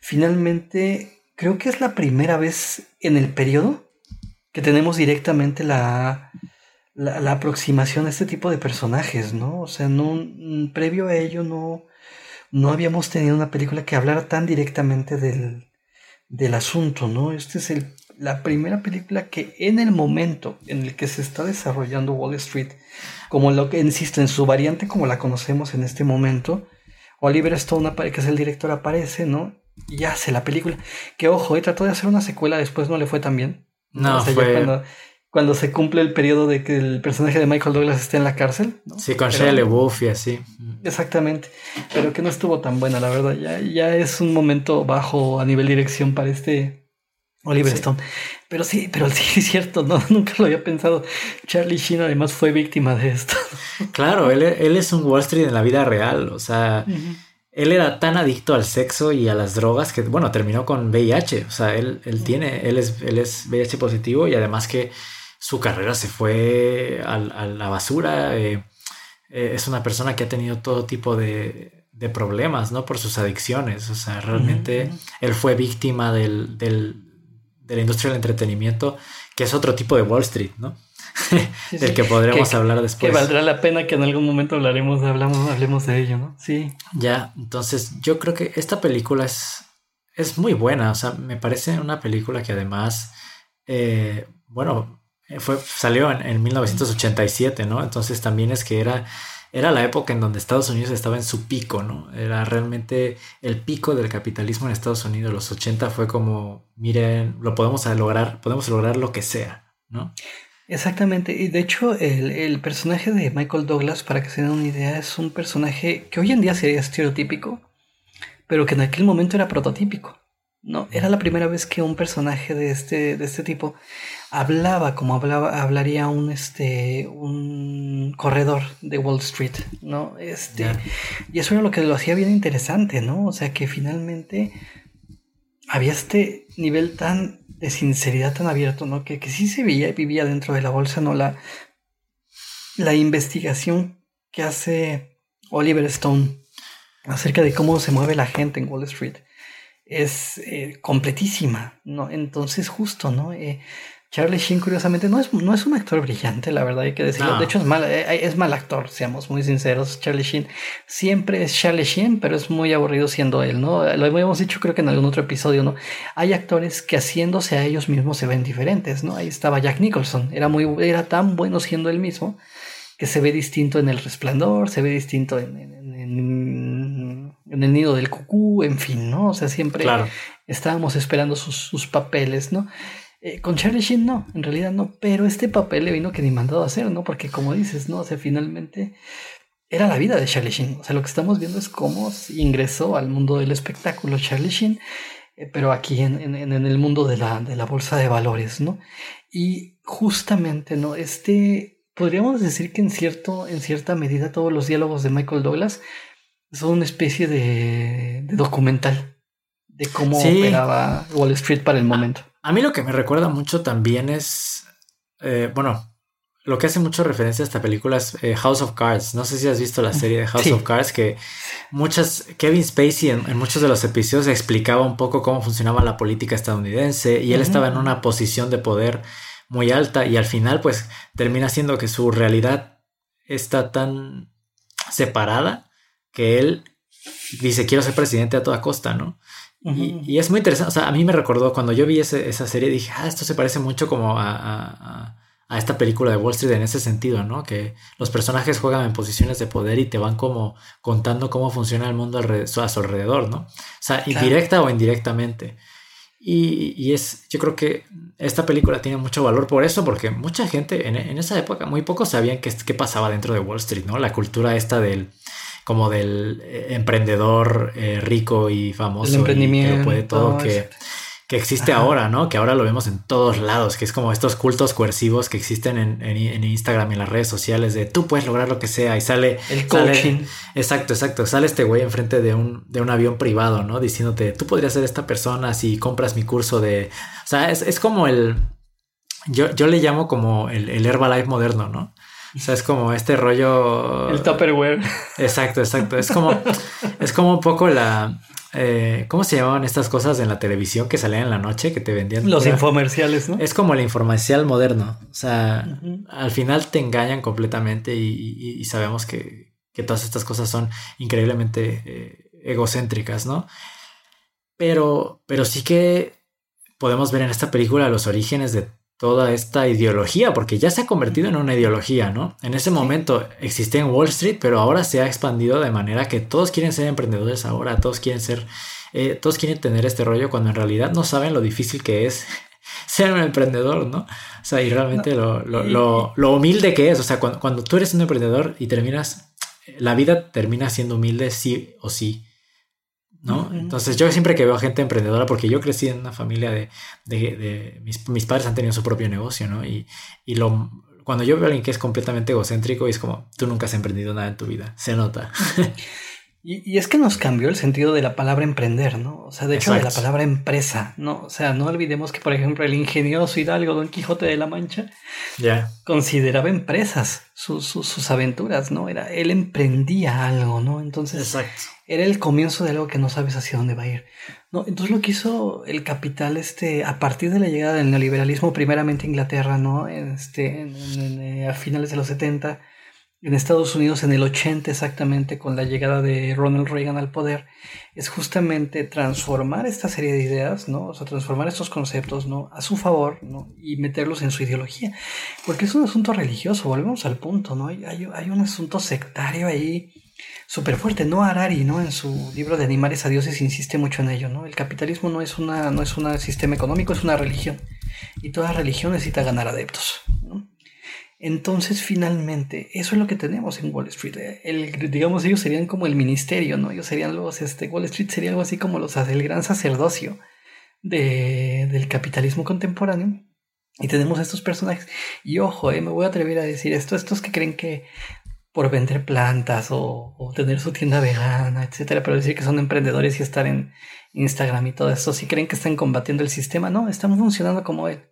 finalmente creo que es la primera vez en el periodo que tenemos directamente la, la, la aproximación a este tipo de personajes, ¿no? O sea, no, previo a ello no, no habíamos tenido una película que hablara tan directamente del, del asunto, ¿no? Esta es el, la primera película que en el momento en el que se está desarrollando Wall Street, como lo que insisto, en su variante como la conocemos en este momento, Oliver Stone, que es el director, aparece, ¿no? Y hace la película. Que ojo, eh, trató de hacer una secuela, después no le fue tan bien. No, o sea, fue... cuando, cuando se cumple el periodo de que el personaje de Michael Douglas esté en la cárcel, ¿no? Sí, con Shia LaBeouf y así. Exactamente. Pero que no estuvo tan buena, la verdad. Ya, ya es un momento bajo a nivel dirección para este Oliver sí. Stone. Pero sí, pero sí es cierto, no, nunca lo había pensado. Charlie Sheen además fue víctima de esto. Claro, él, él es un Wall Street en la vida real. O sea, uh-huh. él era tan adicto al sexo y a las drogas que, bueno, terminó con V I H. O sea, él, él tiene, él es, él es V I H positivo y además que su carrera se fue a, a la basura. Eh, eh, es una persona que ha tenido todo tipo de, de problemas, ¿no? Por sus adicciones. O sea, realmente uh-huh. él fue víctima del... del de la industria del entretenimiento, que es otro tipo de Wall Street, ¿no? Sí, del sí. que podremos que, hablar después. Que valdrá la pena que en algún momento hablaremos, hablamos, hablemos de ello, ¿no? Sí. Ya, entonces yo creo que esta película es, es muy buena, o sea, me parece una película que además, eh, bueno, fue, salió en, en mil novecientos ochenta y siete, ¿no? Entonces también es que era... Era la época en donde Estados Unidos estaba en su pico, ¿no? Era realmente el pico del capitalismo en Estados Unidos. Los ochenta fue como, miren, lo podemos lograr, podemos lograr lo que sea, ¿no? Exactamente. Y de hecho, el, el personaje de Michael Douglas, para que se den una idea, es un personaje que hoy en día sería estereotípico, pero que en aquel momento era prototípico, ¿no? Era la primera vez que un personaje de este, de este tipo hablaba como hablaba, hablaría un, este, un corredor de Wall Street, ¿no? Este, yeah. Y eso era lo que lo hacía bien interesante, ¿no? O sea, que finalmente había este nivel tan de sinceridad tan abierto, ¿no? Que, que sí se veía y vivía dentro de la bolsa, ¿no? La, la investigación que hace Oliver Stone acerca de cómo se mueve la gente en Wall Street es eh, completísima, ¿no? Entonces justo, ¿no? Eh, Charlie Sheen, curiosamente, no es, no es un actor brillante, la verdad hay que decirlo. No. De hecho, es mal, es mal actor, seamos muy sinceros. Charlie Sheen siempre es Charlie Sheen, pero es muy aburrido siendo él, ¿no? Lo habíamos dicho creo que en algún otro episodio, ¿no? Hay actores que haciéndose a ellos mismos se ven diferentes, ¿no? Ahí estaba Jack Nicholson, era, muy, era tan bueno siendo él mismo que se ve distinto en El Resplandor, se ve distinto en, en, en, en El Nido del Cucú, en fin, ¿no? O sea, siempre claro. estábamos esperando sus, sus papeles, ¿no? Eh, con Charlie Sheen no, en realidad no, pero este papel le vino que ni mandado a hacer, ¿no? Porque como dices, ¿no? O sea, finalmente era la vida de Charlie Sheen. O sea, lo que estamos viendo es cómo ingresó al mundo del espectáculo Charlie Sheen, eh, pero aquí en, en, en el mundo de la, de la bolsa de valores, ¿no? Y justamente, ¿no? Este, podríamos decir que en, cierto, en cierta medida todos los diálogos de Michael Douglas son una especie de, de documental de cómo sí. operaba Wall Street para el momento. A mí lo que me recuerda mucho también es, eh, bueno, lo que hace mucho referencia a esta película es eh, House of Cards. No sé si has visto la serie de House sí. of Cards, que muchas, Kevin Spacey en, en muchos de los episodios explicaba un poco cómo funcionaba la política estadounidense y él uh-huh. estaba en una posición de poder muy alta y al final pues termina siendo que su realidad está tan separada que él dice quiero ser presidente a toda costa, ¿no? Y, y es muy interesante, o sea, a mí me recordó cuando yo vi ese, esa serie, dije, ah, esto se parece mucho como a, a, a esta película de Wall Street en ese sentido, ¿no? Que los personajes juegan en posiciones de poder y te van como contando cómo funciona el mundo alrededor, a su alrededor, ¿no? O sea, claro. indirecta o indirectamente. Y, y es, yo creo que esta película tiene mucho valor por eso, porque mucha gente en, en esa época, muy pocos sabían qué, qué pasaba dentro de Wall Street, ¿no? La cultura esta del, como del emprendedor eh, rico y famoso. El emprendimiento. Y que lo puede todo, que, que existe Ajá. ahora, ¿no? Que ahora lo vemos en todos lados, que es como estos cultos coercivos que existen en, en, en Instagram y en las redes sociales de tú puedes lograr lo que sea y sale... El coaching. Sale, exacto, exacto. Sale este güey enfrente de un, de un avión privado, ¿no? Diciéndote, tú podrías ser esta persona si compras mi curso de... O sea, es, es como el... Yo, yo le llamo como el, el Herbalife moderno, ¿no? O sea, es como este rollo... El Tupperware. Exacto, exacto. Es como, es como un poco la... Eh, ¿Cómo se llamaban estas cosas en la televisión que salían en la noche que te vendían? Los infomerciales, ¿no? Es como el infomercial moderno. O sea, uh-huh. al final te engañan completamente y, y, y sabemos que, que todas estas cosas son increíblemente eh, egocéntricas, ¿no? Pero, pero sí que podemos ver en esta película los orígenes de toda esta ideología, porque ya se ha convertido en una ideología, ¿no? En ese momento existía en Wall Street, pero ahora se ha expandido de manera que todos quieren ser emprendedores ahora, todos quieren ser, eh, todos quieren tener este rollo cuando en realidad no saben lo difícil que es ser un emprendedor, ¿no? O sea, y realmente no. lo, lo, lo, lo humilde que es, o sea, cuando, cuando tú eres un emprendedor y terminas, la vida termina siendo humilde sí o sí, ¿no? Uh-huh. Entonces yo siempre que veo a gente emprendedora, porque yo crecí en una familia de, de, de mis, mis padres han tenido su propio negocio, ¿no? Y, y lo, cuando yo veo a alguien que es completamente egocéntrico, es como, tú nunca has emprendido nada en tu vida, se nota. Y, y es que nos cambió el sentido de la palabra emprender, ¿no? O sea, de hecho, Exacto. de la palabra empresa, ¿no? O sea, no olvidemos que, por ejemplo, el ingenioso hidalgo Don Quijote de la Mancha yeah. consideraba empresas sus, sus, sus aventuras, ¿no? Era, él emprendía algo, ¿no? Entonces, Exacto. era el comienzo de algo que no sabes hacia dónde va a ir, ¿no? Entonces, lo que hizo el capital, este, a partir de la llegada del neoliberalismo, primeramente a Inglaterra, ¿no? Este, en, en, en, a finales de los setenta, en Estados Unidos en el ochenta exactamente, con la llegada de Ronald Reagan al poder, es justamente transformar esta serie de ideas, ¿no? O sea, transformar estos conceptos, ¿no? A su favor, ¿no? Y meterlos en su ideología. Porque es un asunto religioso, volvemos al punto, ¿no? Hay, hay, hay un asunto sectario ahí súper fuerte, ¿no? Harari, ¿no? En su libro de Animales a Dioses insiste mucho en ello, ¿no? El capitalismo no es una, no es un sistema económico, es una religión. Y toda religión necesita ganar adeptos, ¿no? Entonces, finalmente, eso es lo que tenemos en Wall Street. El, digamos, ellos serían como el ministerio, ¿no? Ellos serían los, este, Wall Street sería algo así como los, el gran sacerdocio de, del capitalismo contemporáneo. Y tenemos a estos personajes. Y ojo, eh, me voy a atrever a decir esto, estos que creen que por vender plantas o, o tener su tienda vegana, etcétera, pero decir que son emprendedores y estar en Instagram y todo esto, si creen que están combatiendo el sistema, no, están funcionando como él.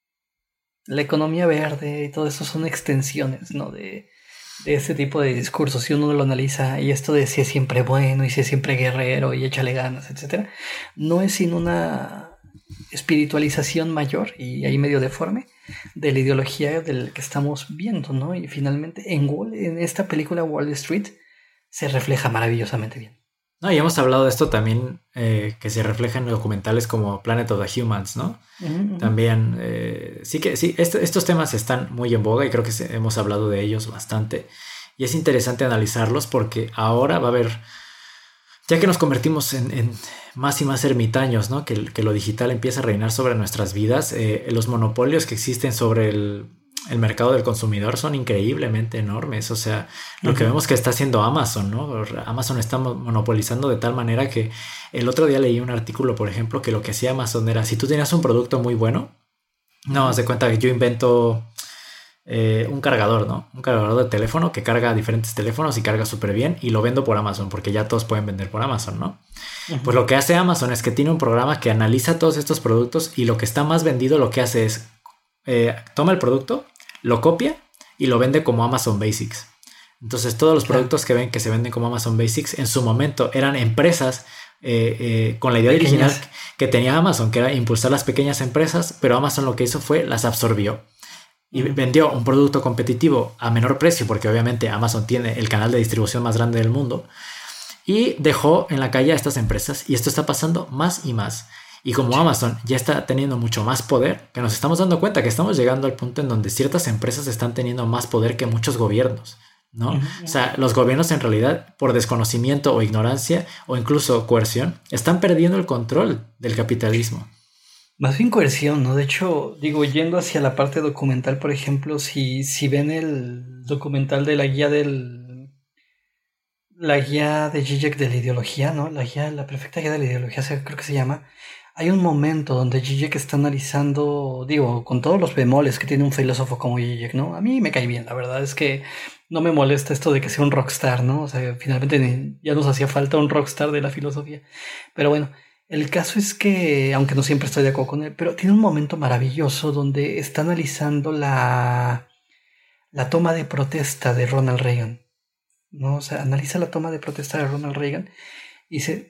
La economía verde y todo eso son extensiones, ¿no? De, de ese tipo de discursos. Si uno lo analiza, y esto de si es siempre bueno y si es siempre guerrero y échale ganas, etcétera, no es sino una espiritualización mayor y ahí medio deforme de la ideología del que estamos viendo, ¿no? Y finalmente en, Wall, en esta película Wall Street se refleja maravillosamente bien. No, y hemos hablado de esto también, eh, que se refleja en documentales como Planet of the Humans, ¿no? Uh-huh. También, eh, sí que sí, este, estos temas están muy en boga y creo que se, hemos hablado de ellos bastante. Y es interesante analizarlos porque ahora va a haber, ya que nos convertimos en, en más y más ermitaños, ¿no? Que, que lo digital empieza a reinar sobre nuestras vidas, eh, los monopolios que existen sobre el... el mercado del consumidor son increíblemente enormes. O sea, lo uh-huh. que vemos que está haciendo Amazon, ¿no? Amazon está monopolizando de tal manera que el otro día leí un artículo, por ejemplo, que lo que hacía Amazon era, si tú tenías un producto muy bueno, no, haz de cuenta que yo invento eh, un cargador, ¿no? Un cargador de teléfono que carga diferentes teléfonos y carga súper bien y lo vendo por Amazon, porque ya todos pueden vender por Amazon, ¿no? Uh-huh. Pues lo que hace Amazon es que tiene un programa que analiza todos estos productos y lo que está más vendido lo que hace es eh, toma el producto, lo copia y lo vende como Amazon Basics. Entonces todos los productos que ven que se venden como Amazon Basics en su momento eran empresas eh, eh, con la idea pequeñas. original que tenía Amazon, que era impulsar las pequeñas empresas, pero Amazon lo que hizo fue las absorbió y uh-huh. vendió un producto competitivo a menor precio, porque obviamente Amazon tiene el canal de distribución más grande del mundo, y dejó en la calle a estas empresas, y esto está pasando más y más. Y como Amazon ya está teniendo mucho más poder, que nos estamos dando cuenta que estamos llegando al punto en donde ciertas empresas están teniendo más poder que muchos gobiernos, ¿no? Uh-huh. O sea, los gobiernos en realidad, por desconocimiento o ignorancia o incluso coerción, están perdiendo el control del capitalismo. Más bien coerción, ¿no? De hecho, digo, yendo hacia la parte documental, por ejemplo, si, si ven el documental de la guía del... La guía de Zizek de la ideología, ¿no? La guía, la perfecta guía de la ideología, creo que se llama. Hay un momento donde Zizek está analizando, digo, con todos los bemoles que tiene un filósofo como Zizek, ¿no? A mí me cae bien, la verdad es que no me molesta esto de que sea un rockstar, ¿no? O sea, finalmente ya nos hacía falta un rockstar de la filosofía. Pero bueno, el caso es que, aunque no siempre estoy de acuerdo con él, pero tiene un momento maravilloso donde está analizando la, la toma de protesta de Ronald Reagan, ¿no? O sea, analiza la toma de protesta de Ronald Reagan y dice,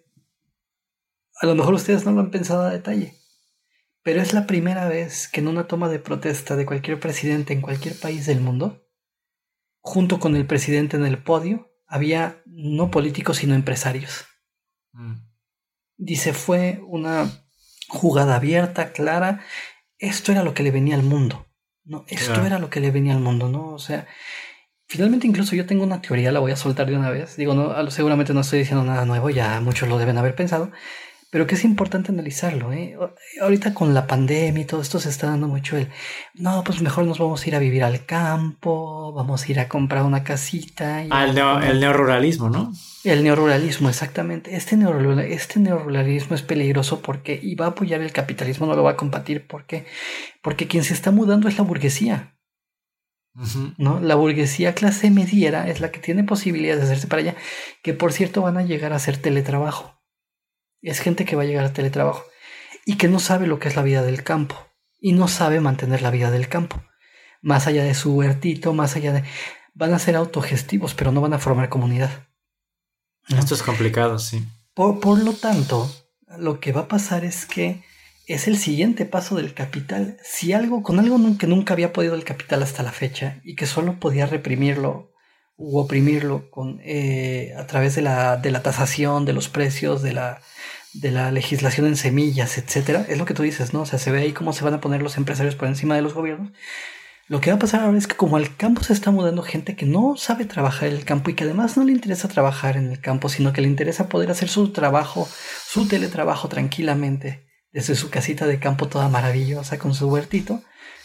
a lo mejor ustedes no lo han pensado a detalle, pero es la primera vez que en una toma de protesta de cualquier presidente en cualquier país del mundo, junto con el presidente en el podio, había no políticos sino empresarios. Mm. Dice, fue una jugada abierta, clara. Esto era lo que le venía al mundo, ¿no? Esto yeah. era lo que le venía al mundo, ¿no? O sea, finalmente incluso yo tengo una teoría, la voy a soltar de una vez. Digo, no, seguramente no estoy diciendo nada nuevo, ya muchos lo deben haber pensado, pero que es importante analizarlo, ¿eh? Ahorita con la pandemia y todo esto se está dando mucho el, no, pues mejor nos vamos a ir a vivir al campo, vamos a ir a comprar una casita. Y ah, el, neo, el neoruralismo, ¿no? El neoruralismo, exactamente. Este, neoruralismo, este neoruralismo es peligroso porque y va a apoyar el capitalismo, no lo va a combatir. ¿Por qué? Porque quien se está mudando es la burguesía. Uh-huh. ¿No? La burguesía clase mediera es la que tiene posibilidades de hacerse para allá, que por cierto van a llegar a hacer teletrabajo. Es gente que va a llegar a teletrabajo y que no sabe lo que es la vida del campo y no sabe mantener la vida del campo. Más allá de su huertito, más allá de... Van a ser autogestivos, pero no van a formar comunidad. ¿No? Esto es complicado, sí. Por, por lo tanto, lo que va a pasar es que es el siguiente paso del capital. Si algo, con algo que nunca había podido el capital hasta la fecha y que solo podía reprimirlo u oprimirlo con, eh, a través de la, de la tasación, de los precios, de la, de la legislación en semillas, etcétera, es lo que tú dices, ¿no? O sea, se ve ahí cómo se van a poner los empresarios por encima de los gobiernos. Lo que va a pasar ahora es que como al campo se está mudando gente que no sabe trabajar en el campo y que además no le interesa trabajar en el campo, sino que le interesa poder hacer su trabajo, su teletrabajo tranquilamente desde su casita de campo toda maravillosa con su huertito,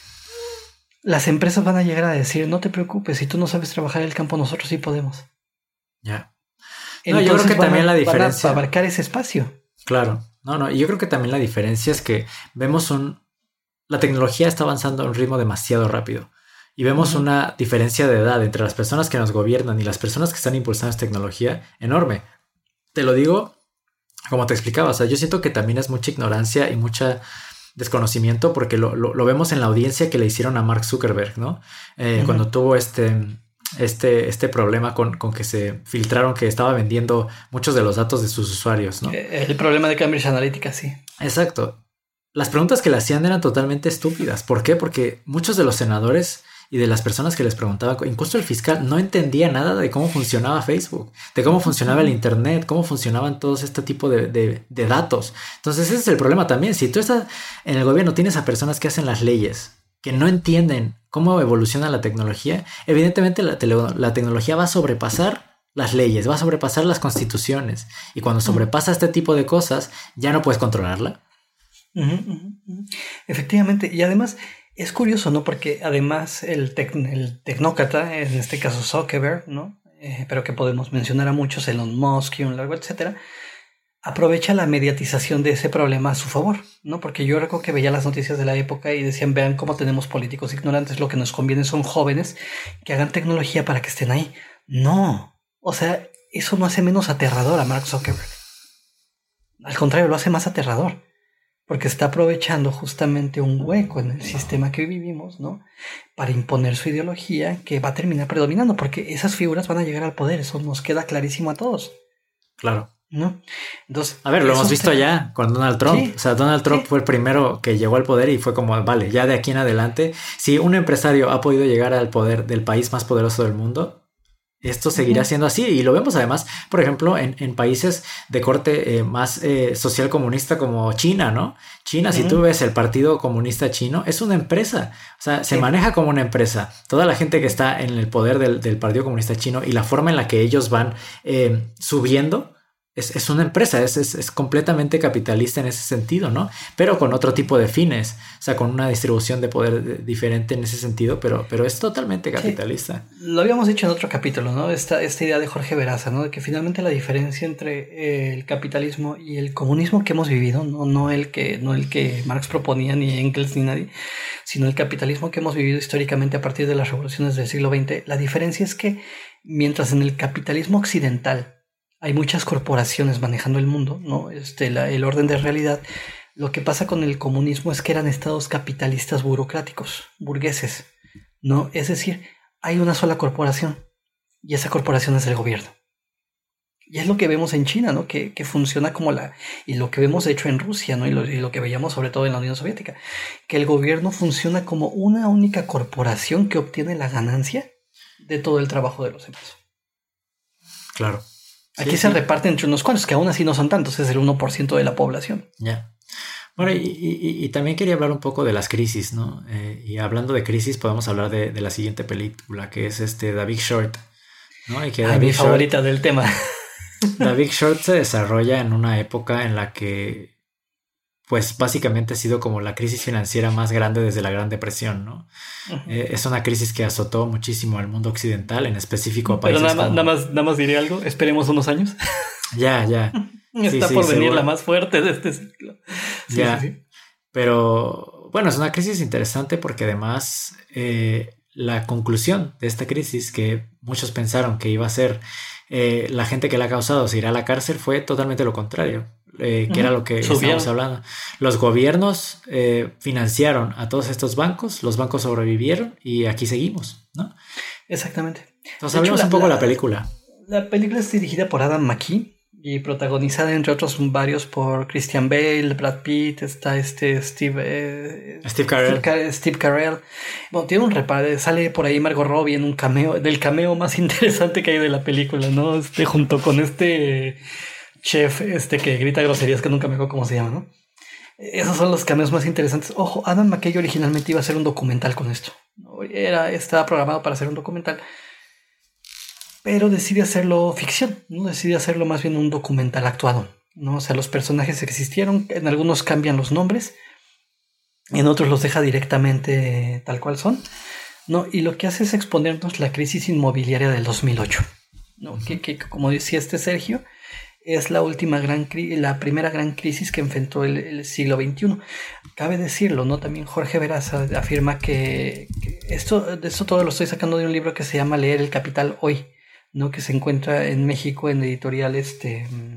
las empresas van a llegar a decir, no te preocupes, si tú no sabes trabajar en el campo, nosotros sí podemos. Ya. Yeah. No, yo creo que también a, la diferencia... Van a abarcar ese espacio. Claro. No, no, yo creo que también la diferencia es que vemos un... La tecnología está avanzando a un ritmo demasiado rápido. Y vemos uh-huh. una diferencia de edad entre las personas que nos gobiernan y las personas que están impulsando esta tecnología enorme. Te lo digo como te explicaba. O sea, yo siento que también es mucha ignorancia y mucha... desconocimiento porque lo, lo, lo vemos en la audiencia que le hicieron a Mark Zuckerberg, ¿no? Eh, uh-huh. Cuando tuvo este, este, este problema con, con que se filtraron que estaba vendiendo muchos de los datos de sus usuarios, ¿no? El problema de Cambridge Analytica, sí. Exacto. Las preguntas que le hacían eran totalmente estúpidas. ¿Por qué? Porque muchos de los senadores y de las personas que les preguntaban, incluso el fiscal, no entendía nada de cómo funcionaba Facebook, de cómo funcionaba el internet, cómo funcionaban todos este tipo de, de, de datos. Entonces ese es el problema también. Si tú estás en el gobierno, tienes a personas que hacen las leyes, que no entienden cómo evoluciona la tecnología, evidentemente la, la tecnología va a sobrepasar las leyes, va a sobrepasar las constituciones. Y cuando sobrepasa este tipo de cosas, ya no puedes controlarla. Uh-huh, uh-huh, uh-huh. Efectivamente. Y además... es curioso, ¿no? Porque además el, tec- el tecnócrata, en este caso Zuckerberg, ¿no? Eh, pero que podemos mencionar a muchos, Elon Musk y un largo, etcétera, aprovecha la mediatización de ese problema a su favor, ¿no? Porque yo recuerdo que veía las noticias de la época y decían, vean cómo tenemos políticos ignorantes, lo que nos conviene son jóvenes que hagan tecnología para que estén ahí. No, o sea, eso no hace menos aterrador a Mark Zuckerberg. Al contrario, lo hace más aterrador. Porque está aprovechando justamente un hueco en el sistema que vivimos, ¿no? Para imponer su ideología que va a terminar predominando, porque esas figuras van a llegar al poder, eso nos queda clarísimo a todos. Claro. ¿No? Entonces, a ver, lo hemos visto ya con Donald Trump. Sí, o sea, Donald Trump sí. fue el primero que llegó al poder y fue como, vale, ya de aquí en adelante, si un empresario ha podido llegar al poder del país más poderoso del mundo, esto seguirá siendo así. Y lo vemos además, por ejemplo, en, en países de corte eh, más eh, social comunista como China, ¿no? China, uh-huh. si tú ves el Partido Comunista Chino, es una empresa. O sea, se sí. maneja como una empresa. Toda la gente que está en el poder del, del Partido Comunista Chino y la forma en la que ellos van eh, subiendo es, es una empresa, es, es, es completamente capitalista en ese sentido, ¿no? Pero con otro tipo de fines, o sea, con una distribución de poder diferente en ese sentido, pero, pero es totalmente capitalista. Sí, lo habíamos dicho en otro capítulo, ¿no? Esta, esta idea de Jorge Veraza, ¿no? De que finalmente la diferencia entre el capitalismo y el comunismo que hemos vivido, no, no, el que, no el que Marx proponía, ni Engels, ni nadie, sino el capitalismo que hemos vivido históricamente a partir de las revoluciones del siglo veinte, la diferencia es que mientras en el capitalismo occidental hay muchas corporaciones manejando el mundo, ¿no? Este, la, el orden de realidad. Lo que pasa con el comunismo es que eran estados capitalistas burocráticos, burgueses, ¿no? Es decir, hay una sola corporación y esa corporación es el gobierno. Y es lo que vemos en China, ¿no? Que, que funciona como la... Y lo que vemos hecho en Rusia, ¿no? Y lo, y lo que veíamos sobre todo en la Unión Soviética. Que el gobierno funciona como una única corporación que obtiene la ganancia de todo el trabajo de los empleados. Claro. Aquí sí, se sí. reparte entre unos cuantos, que aún así no son tantos, es el uno por ciento de la población. Ya. Yeah. Bueno, y, y, y también quería hablar un poco de las crisis, ¿no? Eh, y hablando de crisis, podemos hablar de, de la siguiente película, que es este The Big Short, ¿no? Y que Ay, The mi Big favorita Short, del tema. The Big Short se desarrolla en una época en la que, pues básicamente ha sido como la crisis financiera más grande desde la Gran Depresión, ¿no? Uh-huh. Eh, es una crisis que azotó muchísimo al mundo occidental, en específico a países Pero nada, como... nada más, nada más diré algo, esperemos unos años. Ya, ya. Está sí, por sí, venir seguro. la más fuerte de este ciclo. Sí, ya, sí, sí. Pero bueno, es una crisis interesante porque además eh, la conclusión de esta crisis, que muchos pensaron que iba a ser eh, la gente que la ha causado se irá a la cárcel, fue totalmente lo contrario. Eh, que uh-huh. Era lo que Subieron. Estábamos hablando. Los gobiernos eh, financiaron a todos estos bancos, los bancos sobrevivieron y aquí seguimos, ¿no? Exactamente. Entonces hablemos un poco de la, la película. La película es dirigida por Adam McKay y protagonizada entre otros varios por Christian Bale, Brad Pitt, está este Steve eh, Steve Carell. Steve, Steve Carell. Bueno, tiene un reparo, sale por ahí Margot Robbie en un cameo, del cameo más interesante que hay de la película, ¿no? Este, junto con este chef este que grita groserías que nunca me acuerdo cómo se llama, ¿no? Esos son los cameos más interesantes. Ojo, Adam McKay originalmente iba a hacer un documental con esto. Era, estaba programado para hacer un documental, pero decide hacerlo ficción, ¿no? Decide hacerlo más bien un documental actuado, ¿no? O sea, los personajes existieron, en algunos cambian los nombres, en otros los deja directamente tal cual son, ¿no? Y lo que hace es exponernos la crisis inmobiliaria del dos mil ocho, ¿no? Que, que como decía este Sergio, es la última gran cri- la primera gran crisis que enfrentó el, el siglo veintiuno. Cabe decirlo, ¿no? También Jorge Veraza afirma que, que esto, esto todo lo estoy sacando de un libro que se llama Leer el Capital Hoy, ¿no? Que se encuentra en México en editorial este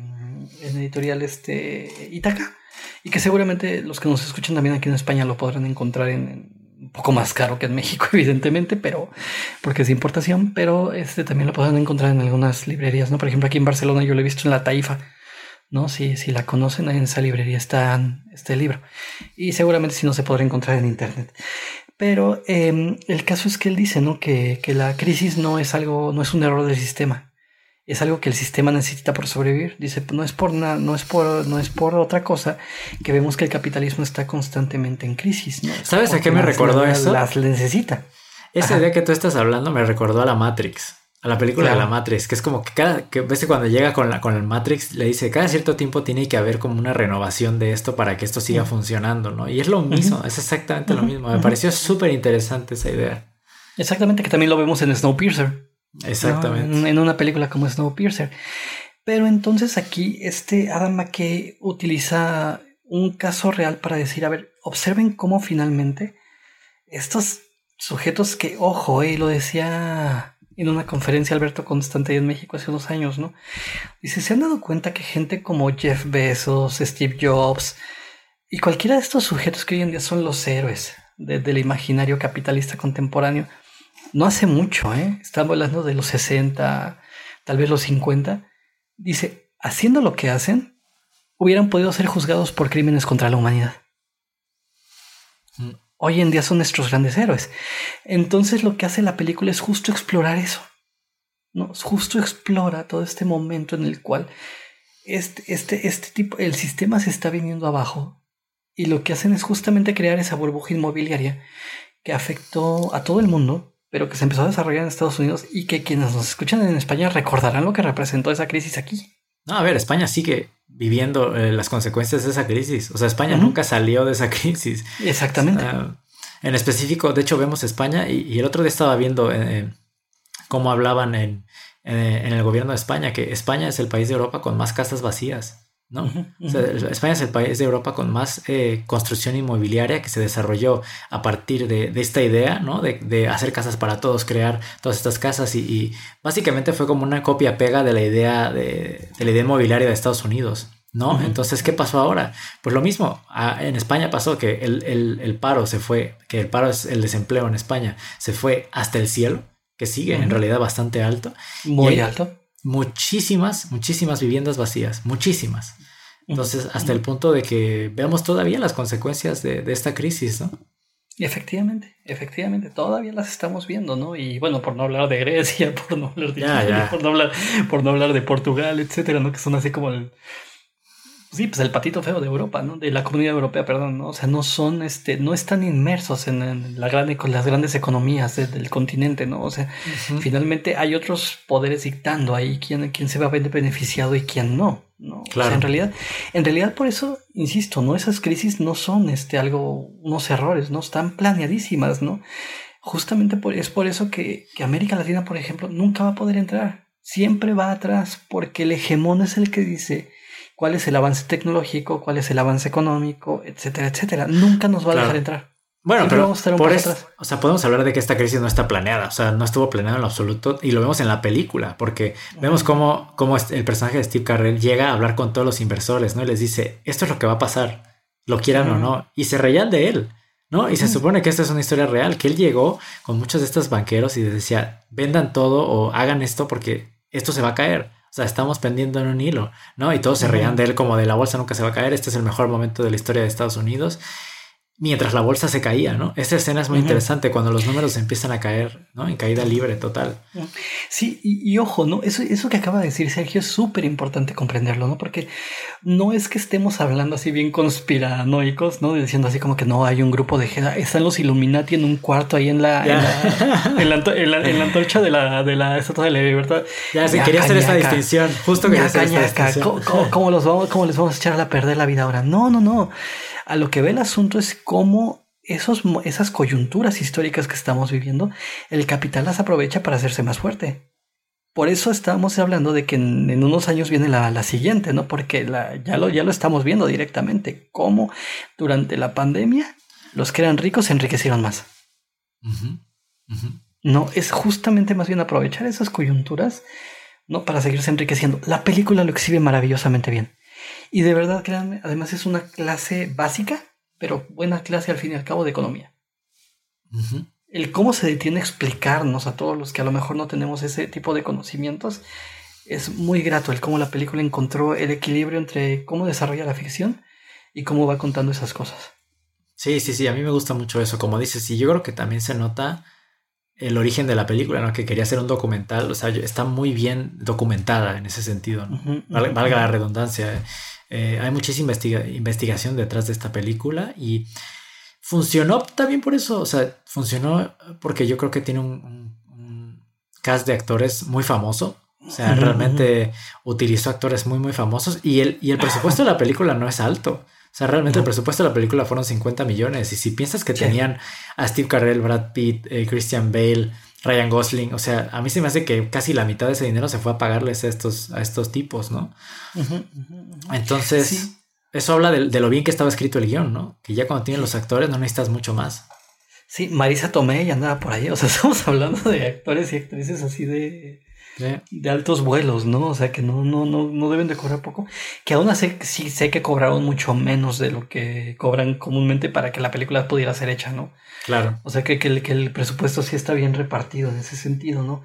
en editorial este Ítaca, y que seguramente los que nos escuchan también aquí en España lo podrán encontrar en, en un poco más caro que en México, evidentemente, pero porque es de importación, pero este también lo podrán encontrar en algunas librerías, ¿no? Por ejemplo, aquí en Barcelona yo lo he visto en la Taifa, ¿no? Si, si la conocen, en esa librería está este libro, y seguramente si no se podrá encontrar en internet. Pero eh, el caso es que él dice, ¿no? Que, que la crisis no es algo, no es un error del sistema, es algo que el sistema necesita por sobrevivir. Dice, no es por nada, no es por, no es por otra cosa que vemos que el capitalismo está constantemente en crisis, ¿no? ¿Sabes a qué me recordó las, eso? Las necesita. Esa Ajá. idea que tú estás hablando me recordó a la Matrix, a la película Claro. de la Matrix, que es como que cada, que ves que cuando llega con la, con el Matrix le dice, cada cierto tiempo tiene que haber como una renovación de esto para que esto siga uh-huh. funcionando, ¿no? Y es lo mismo, uh-huh. es exactamente uh-huh. lo mismo. Me uh-huh. pareció súper interesante esa idea. Exactamente, que también lo vemos en Snowpiercer. Exactamente. ¿No? En, en una película como Snowpiercer. Pero entonces aquí este Adam McKay utiliza un caso real para decir, a ver, observen cómo finalmente estos sujetos que, ojo, eh, lo decía en una conferencia Alberto Constante en México hace unos años, ¿no? Dice, ¿se han dado cuenta que gente como Jeff Bezos, Steve Jobs y cualquiera de estos sujetos que hoy en día son los héroes de, del imaginario capitalista contemporáneo, no hace mucho, ¿eh? Estamos hablando de los sesenta, tal vez los cincuenta. Dice, haciendo lo que hacen, hubieran podido ser juzgados por crímenes contra la humanidad. Mm. Hoy en día son nuestros grandes héroes. Entonces lo que hace la película es justo explorar eso, ¿no? Justo explora todo este momento en el cual este, este, este tipo, el sistema se está viniendo abajo, y lo que hacen es justamente crear esa burbuja inmobiliaria que afectó a todo el mundo, pero que se empezó a desarrollar en Estados Unidos, y que quienes nos escuchan en España recordarán lo que representó esa crisis aquí, No, a ver, España sigue viviendo eh, las consecuencias de esa crisis. O sea, España uh-huh. nunca salió de esa crisis. Exactamente. Uh, en específico, de hecho, vemos España y, y el otro día estaba viendo eh, cómo hablaban en, eh, en el gobierno de España, que España es el país de Europa con más casas vacías, ¿no? Uh-huh, uh-huh. O sea, España es el país de Europa con más eh, construcción inmobiliaria que se desarrolló a partir de, de esta idea, ¿no? De, de hacer casas para todos, crear todas estas casas y, y básicamente fue como una copia-pega de la idea de, de la idea inmobiliaria de Estados Unidos, ¿no? Uh-huh. Entonces, ¿qué pasó ahora? Pues lo mismo, a, en España pasó que el, el, el paro se fue, que el paro es el desempleo en España, se fue hasta el cielo, que sigue uh-huh. en realidad bastante alto. Muy alto. Muchísimas, muchísimas viviendas vacías, muchísimas. Entonces, hasta el punto de que veamos todavía las consecuencias de, de esta crisis, ¿no? Efectivamente, efectivamente, todavía las estamos viendo, ¿no? Y bueno, por no hablar de Grecia, por no hablar de ya, Chile, ya. por no hablar, por no hablar de Portugal, etcétera, ¿no? Que son así como el, sí, pues el patito feo de Europa, ¿no? De la Comunidad Europea, perdón, ¿no? O sea, no son, este, no están inmersos en, en la gran, con las grandes economías de, del continente, ¿no? O sea, uh-huh. finalmente hay otros poderes dictando ahí quién, quién se va a ver beneficiado y quién no, ¿no? Claro. O sea, en realidad, en realidad por eso, insisto, ¿no? Esas crisis no son, este, algo, unos errores, ¿no? Están planeadísimas, ¿no? Justamente por, es por eso que, que América Latina, por ejemplo, nunca va a poder entrar. Siempre va atrás porque el hegemón es el que dice cuál es el avance tecnológico, cuál es el avance económico, etcétera, etcétera. Nunca nos va claro. a dejar entrar. Bueno, Siempre pero vamos a estar un por paso eso, atrás. o sea, podemos hablar de que esta crisis no está planeada, o sea, no estuvo planeada en lo absoluto y lo vemos en la película, porque uh-huh. vemos cómo, cómo el personaje de Steve Carell llega a hablar con todos los inversores, ¿no? Y les dice, esto es lo que va a pasar, lo quieran uh-huh. o no, y se reían de él, ¿no? Y uh-huh. se supone que esta es una historia real, que él llegó con muchos de estos banqueros y les decía, vendan todo o hagan esto porque esto se va a caer. O sea, estamos pendiendo en un hilo, ¿no? Y todos se reían uh-huh. de él como de la bolsa nunca se va a caer. Este es el mejor momento de la historia de Estados Unidos. Mientras la bolsa se caía, ¿no? Esta escena es muy uh-huh. interesante cuando los números empiezan a caer, ¿no? En caída libre total. Sí, y, y ojo, ¿no? Eso, eso que acaba de decir Sergio es súper importante comprenderlo, ¿no? Porque no es que estemos hablando así bien conspiranoicos, ¿no? Diciendo así como que no, hay un grupo de gente, están los Illuminati en un cuarto ahí en la, en la, en la, en la, en la antorcha de la, de la Estatua de la Libertad. Ya, sí, quería hacer esta distinción, justo quería hacer esta distinción. ¿Cómo, cómo, cómo, los vamos, ¿Cómo les vamos a echar a perder la vida ahora? No, no, no. A lo que ve el asunto es cómo esos, esas coyunturas históricas que estamos viviendo, el capital las aprovecha para hacerse más fuerte. Por eso estamos hablando de que en, en unos años viene la, la siguiente, ¿no? Porque la, ya, lo, ya lo estamos viendo directamente. Cómo durante la pandemia los que eran ricos se enriquecieron más. Uh-huh. Uh-huh. No, es justamente más bien aprovechar esas coyunturas, ¿no? Para seguirse enriqueciendo. La película lo exhibe maravillosamente bien. Y de verdad, créanme, además es una clase básica, pero buena clase al fin y al cabo de economía. Uh-huh. El cómo se detiene a explicarnos a todos los que a lo mejor no tenemos ese tipo de conocimientos es muy grato. El cómo la película encontró el equilibrio entre cómo desarrolla la ficción y cómo va contando esas cosas. Sí, sí, sí, a mí me gusta mucho eso. Como dices, y yo creo que también se nota el origen de la película, ¿no? Que quería hacer un documental, o sea, está muy bien documentada en ese sentido, ¿no? Uh-huh, Val- uh-huh. Valga la redundancia. Eh, hay muchísima investiga- investigación detrás de esta película y funcionó también por eso, o sea, funcionó porque yo creo que tiene un, un, un cast de actores muy famoso, o sea, uh-huh, realmente uh-huh. utilizó actores muy, muy famosos y el, y el presupuesto de la película no es alto. O sea, realmente uh-huh. el presupuesto de la película fueron cincuenta millones. Y si piensas que sí. tenían a Steve Carell, Brad Pitt, eh, Christian Bale, Ryan Gosling, o sea, a mí se me hace que casi la mitad de ese dinero se fue a pagarles a estos, a estos tipos, ¿no? Uh-huh, uh-huh, uh-huh. Entonces, sí. eso habla de, de lo bien que estaba escrito el guión, ¿no? Que ya cuando tienen los actores no necesitas mucho más. Sí, Marisa Tomei andaba por ahí. O sea, estamos hablando de actores y actrices así de... Sí. de altos vuelos, ¿no? O sea, que no, no, no, no deben de cobrar poco. Que aún así sí sé que cobraron mucho menos de lo que cobran comúnmente para que la película pudiera ser hecha, ¿no? Claro. O sea, que, que, el, que el presupuesto sí está bien repartido en ese sentido, ¿no?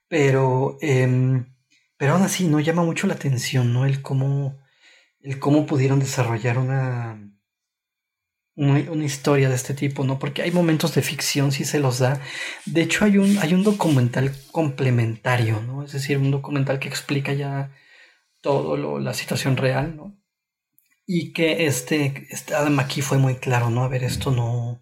Pero, eh, pero aún así, ¿no? Llama mucho la atención, ¿no? El cómo, el cómo pudieron desarrollar una... Una, una historia de este tipo, ¿no? Porque hay momentos de ficción, sí se los da. De hecho, hay un, hay un documental complementario, ¿no? Es decir, un documental que explica ya todo lo, la situación real, ¿no? Y que este, este Adam McKay fue muy claro, ¿no? A ver, esto no...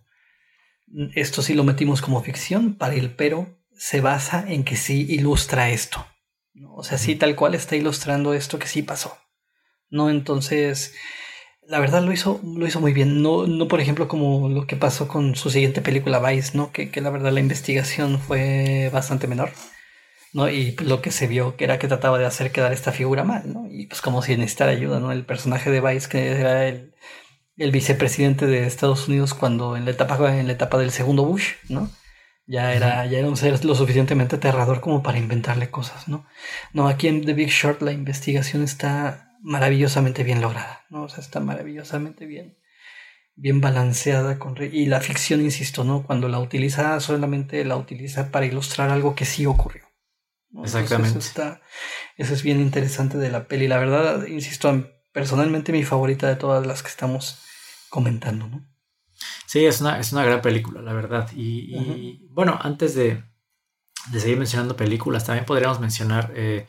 Esto sí lo metimos como ficción, para el pero se basa en que sí ilustra esto, ¿no? O sea, sí, tal cual está ilustrando esto que sí pasó, ¿no? Entonces, la verdad lo hizo, lo hizo muy bien. No, no, por ejemplo, como lo que pasó con su siguiente película, Vice, ¿no? Que, que la verdad la investigación fue bastante menor, ¿no? Y lo que se vio que era que trataba de hacer quedar esta figura mal, ¿no? Y pues como si necesitara ayuda, ¿no? El personaje de Vice, que era el, el vicepresidente de Estados Unidos cuando en la etapa, en la etapa del segundo Bush, ¿no? Ya era, ya era un ser lo suficientemente aterrador como para inventarle cosas, ¿no? No, aquí en The Big Short la investigación está maravillosamente bien lograda, ¿no? O sea, está maravillosamente bien, bien balanceada con re- y la ficción, insisto, ¿no? Cuando la utiliza, solamente la utiliza para ilustrar algo que sí ocurrió, ¿no? Exactamente. Entonces, eso está, eso es bien interesante de la peli. La verdad, insisto, personalmente mi favorita de todas las que estamos comentando, ¿no? Sí, es una, es una gran película, la verdad. Y, y uh-huh. bueno, antes de, de seguir mencionando películas, también podríamos mencionar eh,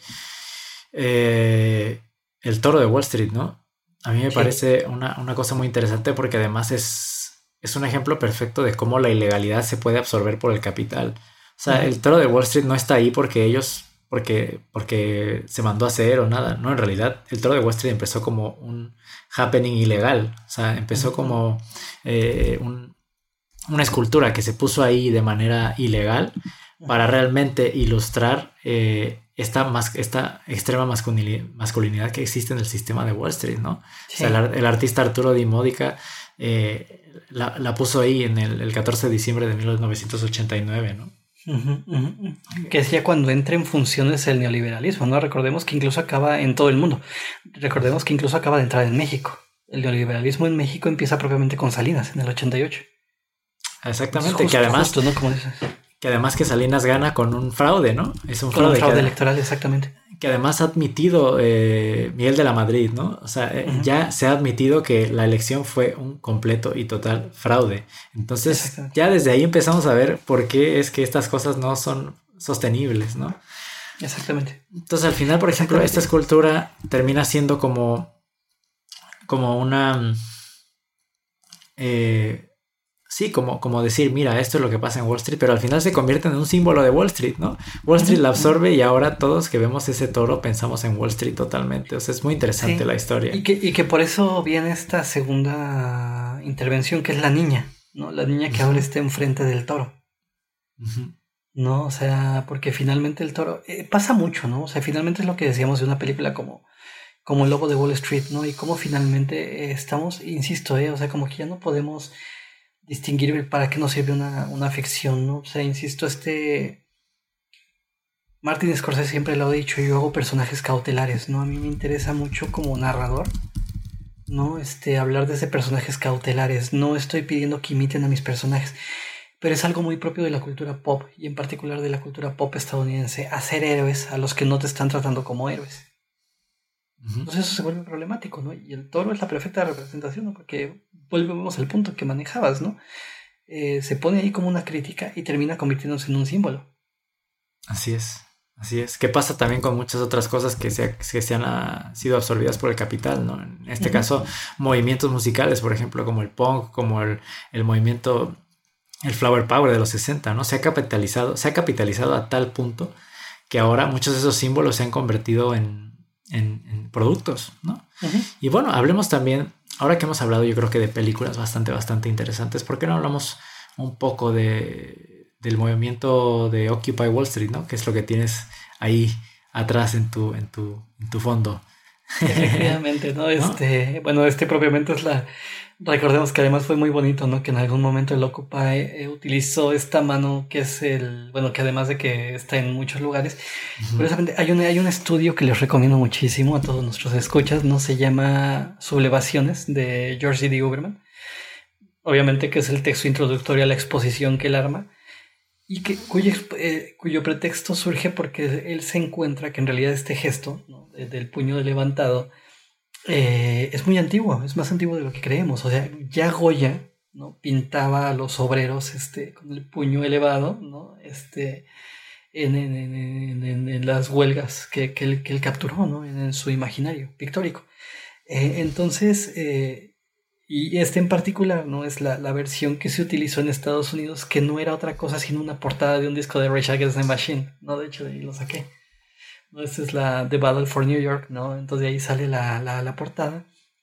eh, El Toro de Wall Street, ¿no? A mí me sí. parece una, una cosa muy interesante porque además es, es un ejemplo perfecto de cómo la ilegalidad se puede absorber por el capital. O sea, uh-huh. el Toro de Wall Street no está ahí porque ellos, porque, porque se mandó a hacer o nada. No, en realidad, el Toro de Wall Street empezó como un happening ilegal. O sea, empezó uh-huh. como eh, un, una escultura que se puso ahí de manera ilegal uh-huh. para realmente ilustrar eh, esta, mas, esta extrema masculinidad, masculinidad que existe en el sistema de Wall Street, ¿no? Sí. O sea, el, el artista Arturo Di Modica eh, la, la puso ahí en el, el catorce de diciembre de mil novecientos ochenta y nueve, ¿no? Uh-huh, uh-huh. Que es ya cuando entra en funciones el neoliberalismo, ¿no? Recordemos que incluso acaba en todo el mundo. Recordemos que incluso acaba de entrar en México. El neoliberalismo en México empieza propiamente con Salinas en el ochenta y ocho. Exactamente, justo, que además justo, ¿no? Como dices. Que además que Salinas gana con un fraude, ¿no? Es un fraude, con un fraude que, electoral, exactamente. Que además ha admitido eh, Miguel de la Madrid, ¿no? O sea, uh-huh. ya se ha admitido que la elección fue un completo y total fraude. Entonces, ya desde ahí empezamos a ver por qué es que estas cosas no son sostenibles, ¿no? Exactamente. Entonces, al final, por ejemplo, esta escultura termina siendo como, como una... Eh, Sí, como, como decir, mira, esto es lo que pasa en Wall Street, pero al final se convierte en un símbolo de Wall Street, ¿no? Wall Street uh-huh. la absorbe y ahora todos que vemos ese toro pensamos en Wall Street totalmente. O sea, es muy interesante sí. la historia. Y que, y que por eso viene esta segunda intervención, que es la niña, ¿no? La niña que uh-huh. ahora está enfrente del toro. Uh-huh. ¿No? O sea, porque finalmente el toro... Eh, pasa mucho, ¿no? O sea, finalmente es lo que decíamos de una película como, como El Lobo de Wall Street, ¿no? Y cómo finalmente eh, estamos, insisto, ¿eh? O sea, como que ya no podemos... distinguir para qué nos sirve una, una ficción, ¿no? O sea, insisto, este... Martin Scorsese siempre lo ha dicho, yo hago personajes cautelares, ¿no? A mí me interesa mucho como narrador, ¿no? Este, hablar desde personajes cautelares. No estoy pidiendo que imiten a mis personajes, pero es algo muy propio de la cultura pop, y en particular de la cultura pop estadounidense, hacer héroes a los que no te están tratando como héroes. Entonces eso se vuelve problemático, ¿no? Y el toro es la perfecta representación, ¿no? Porque volvemos al punto que manejabas, ¿no? Eh, se pone ahí como una crítica y termina convirtiéndose en un símbolo. Así es, así es. ¿Qué pasa también con muchas otras cosas que se, que se han a, sido absorbidas por el capital, ¿no? En este uh-huh. caso, movimientos musicales, por ejemplo, como el punk, como el, el movimiento, el flower power de los sesenta, ¿no? Se ha capitalizado, se ha capitalizado a tal punto que ahora muchos de esos símbolos se han convertido en En, en productos, ¿no? Uh-huh. Y bueno, hablemos también, ahora que hemos hablado yo creo que de películas bastante, bastante interesantes, ¿por qué no hablamos un poco de, del movimiento de Occupy Wall Street, ¿no? Que es lo que tienes ahí atrás en tu, en tu, en tu fondo. Efectivamente, ¿no? Este, ¿no? Bueno, este propiamente es la... Recordemos que además fue muy bonito, ¿no? Que en algún momento el Occupy eh, utilizó esta mano que es el... Bueno, que además de que está en muchos lugares, uh-huh. curiosamente hay un, hay un estudio que les recomiendo muchísimo a todos nuestros escuchas, ¿no? Se llama Sublevaciones, de George D. Uberman. Obviamente que es el texto introductorio a la exposición que él arma, y que, cuyo, eh, cuyo pretexto surge porque él se encuentra que en realidad este gesto, ¿no? de, del puño levantado eh, es muy antiguo, es más antiguo de lo que creemos. O sea, ya Goya, ¿no? Pintaba a los obreros este, con el puño elevado, ¿no? este, en, en, en, en, en las huelgas que, que, él, que él capturó, ¿no? en, en su imaginario pictórico. Eh, entonces... Eh, Y este en particular, ¿no? Es la, la versión que se utilizó en Estados Unidos, que no era otra cosa sino una portada de un disco de Rage Against the Machine, ¿no? De hecho, de ahí lo saqué. ¿no? Esta es la The Battle for New York, ¿no? Entonces de ahí sale la, la, la portada.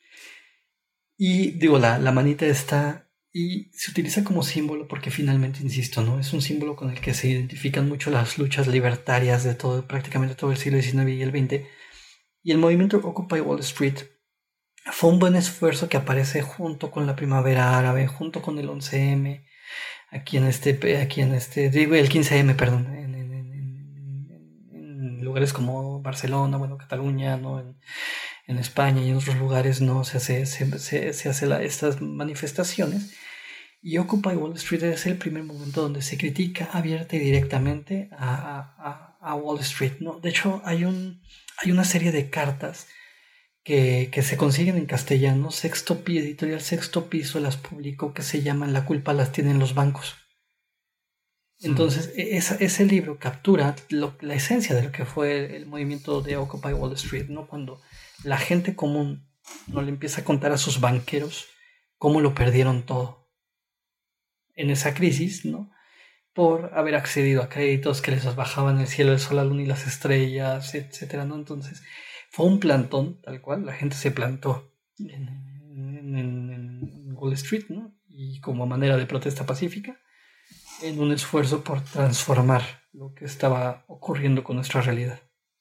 Y digo, la, la manita está... Y se utiliza como símbolo porque finalmente, insisto, ¿no? Es un símbolo con el que se identifican mucho las luchas libertarias de todo, prácticamente todo el siglo diecinueve y el veinte. Y el movimiento Occupy Wall Street fue un buen esfuerzo que aparece junto con la primavera árabe, junto con el once eme, aquí en este, aquí en este, digo, el quince eme, perdón, en, en, en, en lugares como Barcelona, bueno, Cataluña, ¿no? En, en España y en otros lugares, ¿no? Se hace, se, se, se hace la, estas manifestaciones. Y Occupy Wall Street es el primer momento donde se critica abierta y directamente a, a, a Wall Street, ¿no? De hecho, hay, un, hay una serie de cartas que, que se consiguen en castellano. Sexto Piso, Editorial Sexto Piso las publicó, que se llaman La culpa las tienen los bancos. Entonces, mm. esa, ese libro captura lo, la esencia de lo que fue el movimiento de Occupy Wall Street, ¿no? Cuando la gente común no le empieza a contar a sus banqueros cómo lo perdieron todo en esa crisis, ¿no? Por haber accedido a créditos que les bajaban el cielo, el sol, la luna y las estrellas, etcétera, ¿no? Entonces, fue un plantón, tal cual, la gente se plantó en, en, en, en Wall Street, ¿no? Y como manera de protesta pacífica, en un esfuerzo por transformar lo que estaba ocurriendo con nuestra realidad.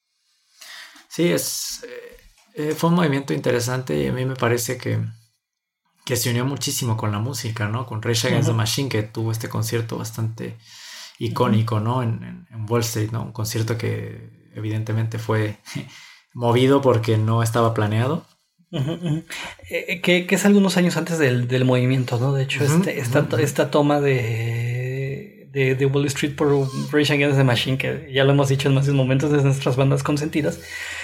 Sí, es, eh, fue un movimiento interesante y a mí me parece que, que se unió muchísimo con la música, ¿no? Con Rage Against uh-huh. the Machine, que tuvo este concierto bastante icónico, uh-huh. ¿no? En, en, en Wall Street, ¿no? Un concierto que evidentemente fue movido porque no estaba planeado. Uh-huh, uh-huh. Eh, que, que es algunos años antes del, del movimiento, ¿no? De hecho, uh-huh, este, esta, uh-huh. esta toma de, de, de Wall Street por Rage Against the Machine, que ya lo hemos dicho en más de momentos de nuestras bandas consentidas.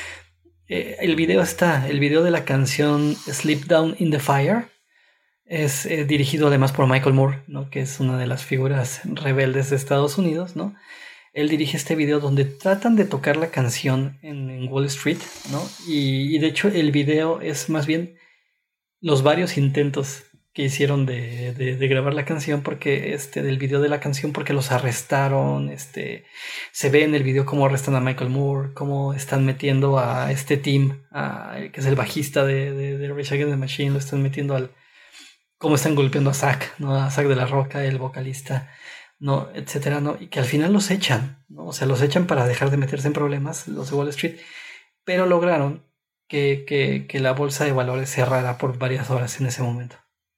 Eh, el video está, el video de la canción Sleep Down in the Fire es eh, dirigido además por Michael Moore, ¿no? Que es una de las figuras rebeldes de Estados Unidos, ¿no? Él dirige este video donde tratan de tocar la canción en, en Wall Street, ¿no? Y, y de hecho el video es más bien los varios intentos que hicieron de, de, de grabar la canción, porque este, del video de la canción, porque los arrestaron, este, se ve en el video cómo arrestan a Michael Moore, cómo están metiendo a este team, a, que es el bajista de, de, de Rage Against the Machine, lo están metiendo al, cómo están golpeando a Zack, ¿no? A Zack de la Roca, el vocalista, ¿no? Etcétera, ¿no? Y que al final los echan, ¿no? O sea, los echan para dejar de meterse en problemas, los de Wall Street, pero lograron que, que, que la bolsa de valores cerrara por varias horas en ese momento.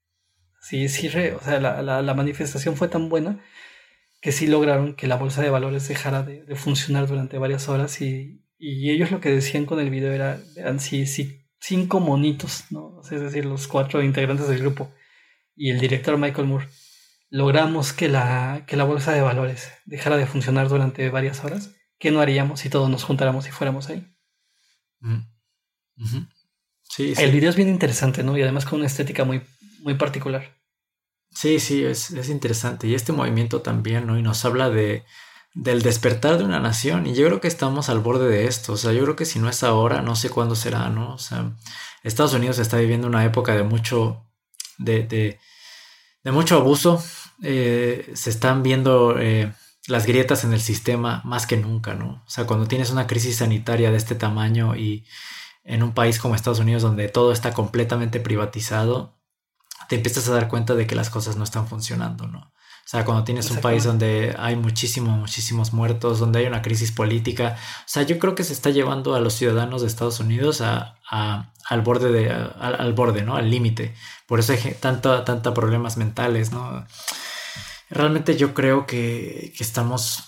Sí, sí, re, o sea, la, la, la manifestación fue tan buena que sí lograron que la bolsa de valores dejara de, de funcionar durante varias horas, y, y ellos lo que decían con el video era, eran sí, sí, cinco monitos, ¿no? O sea, es decir, los cuatro integrantes del grupo y el director Michael Moore, logramos que la, que la bolsa de valores dejara de funcionar durante varias horas. ¿Qué no haríamos si todos nos juntáramos y fuéramos ahí? Mm. Uh-huh. Sí, sí. El video es bien interesante, ¿no? Y además con una estética muy, muy particular. Sí, sí, es, es interesante. Y este movimiento también, ¿no? Y nos habla de, del despertar de una nación. Y yo creo que estamos al borde de esto. O sea, yo creo que si no es ahora, no sé cuándo será, ¿no? O sea, Estados Unidos está viviendo una época de mucho, de, de, de mucho abuso. Eh, se están viendo eh, las grietas en el sistema más que nunca, ¿no? O sea, cuando tienes una crisis sanitaria de este tamaño y en un país como Estados Unidos, donde todo está completamente privatizado, te empiezas a dar cuenta de que las cosas no están funcionando, ¿no? O sea, cuando tienes un país donde hay muchísimos, muchísimos muertos, donde hay una crisis política, o sea, yo creo que se está llevando a los ciudadanos de Estados Unidos a, a, al borde, de, a, al borde, ¿no? Al límite. Por eso hay tanta, tanta problemas mentales, ¿no? Realmente yo creo que, que estamos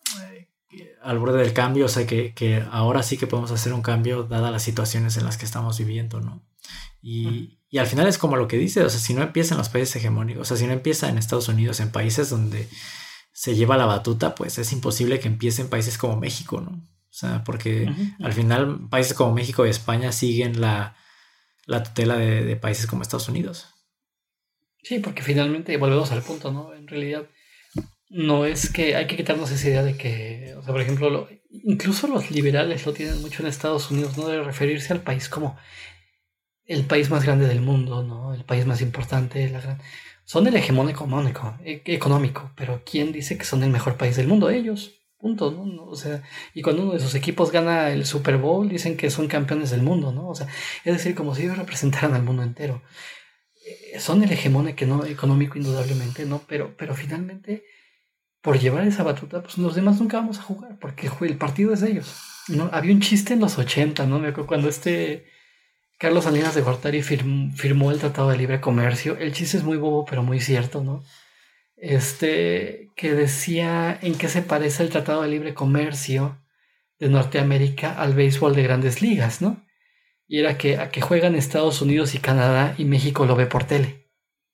al borde del cambio, o sea, que, que ahora sí que podemos hacer un cambio dadas las situaciones en las que estamos viviendo, ¿no? Y, uh-huh. y al final es como lo que dice, o sea, si no empieza en los países hegemónicos, o sea, si no empieza en Estados Unidos, en países donde se lleva la batuta, pues es imposible que empiece en países como México, ¿no? O sea, porque uh-huh. al final países como México y España siguen la, la tutela de, de países como Estados Unidos. Sí, porque finalmente volvemos al punto, ¿no? En realidad no es que hay que quitarnos esa idea de que, o sea, por ejemplo, lo, incluso los liberales lo tienen mucho en Estados Unidos, ¿no? De referirse al país como el país más grande del mundo, ¿no? El país más importante, la gran... Son el hegemón económico, e- económico, pero ¿quién dice que son el mejor país del mundo? Ellos. Punto, ¿no? ¿no? O sea, y cuando uno de sus equipos gana el Super Bowl, dicen que son campeones del mundo, ¿no? O sea, es decir, como si ellos representaran al mundo entero. Eh, son el hegemón no, económico, indudablemente, ¿no? Pero, pero finalmente, por llevar esa batuta, pues los demás nunca vamos a jugar, porque el partido es de ellos, ¿no? Había un chiste en los ochenta, ¿no? Me acuerdo cuando este Carlos Salinas de Gortari firm, firmó el Tratado de Libre Comercio. El chiste es muy bobo, pero muy cierto, ¿no? Este, que decía en qué se parece el Tratado de Libre Comercio de Norteamérica al béisbol de Grandes Ligas, ¿no? Y era que a que juegan Estados Unidos y Canadá y México lo ve por tele,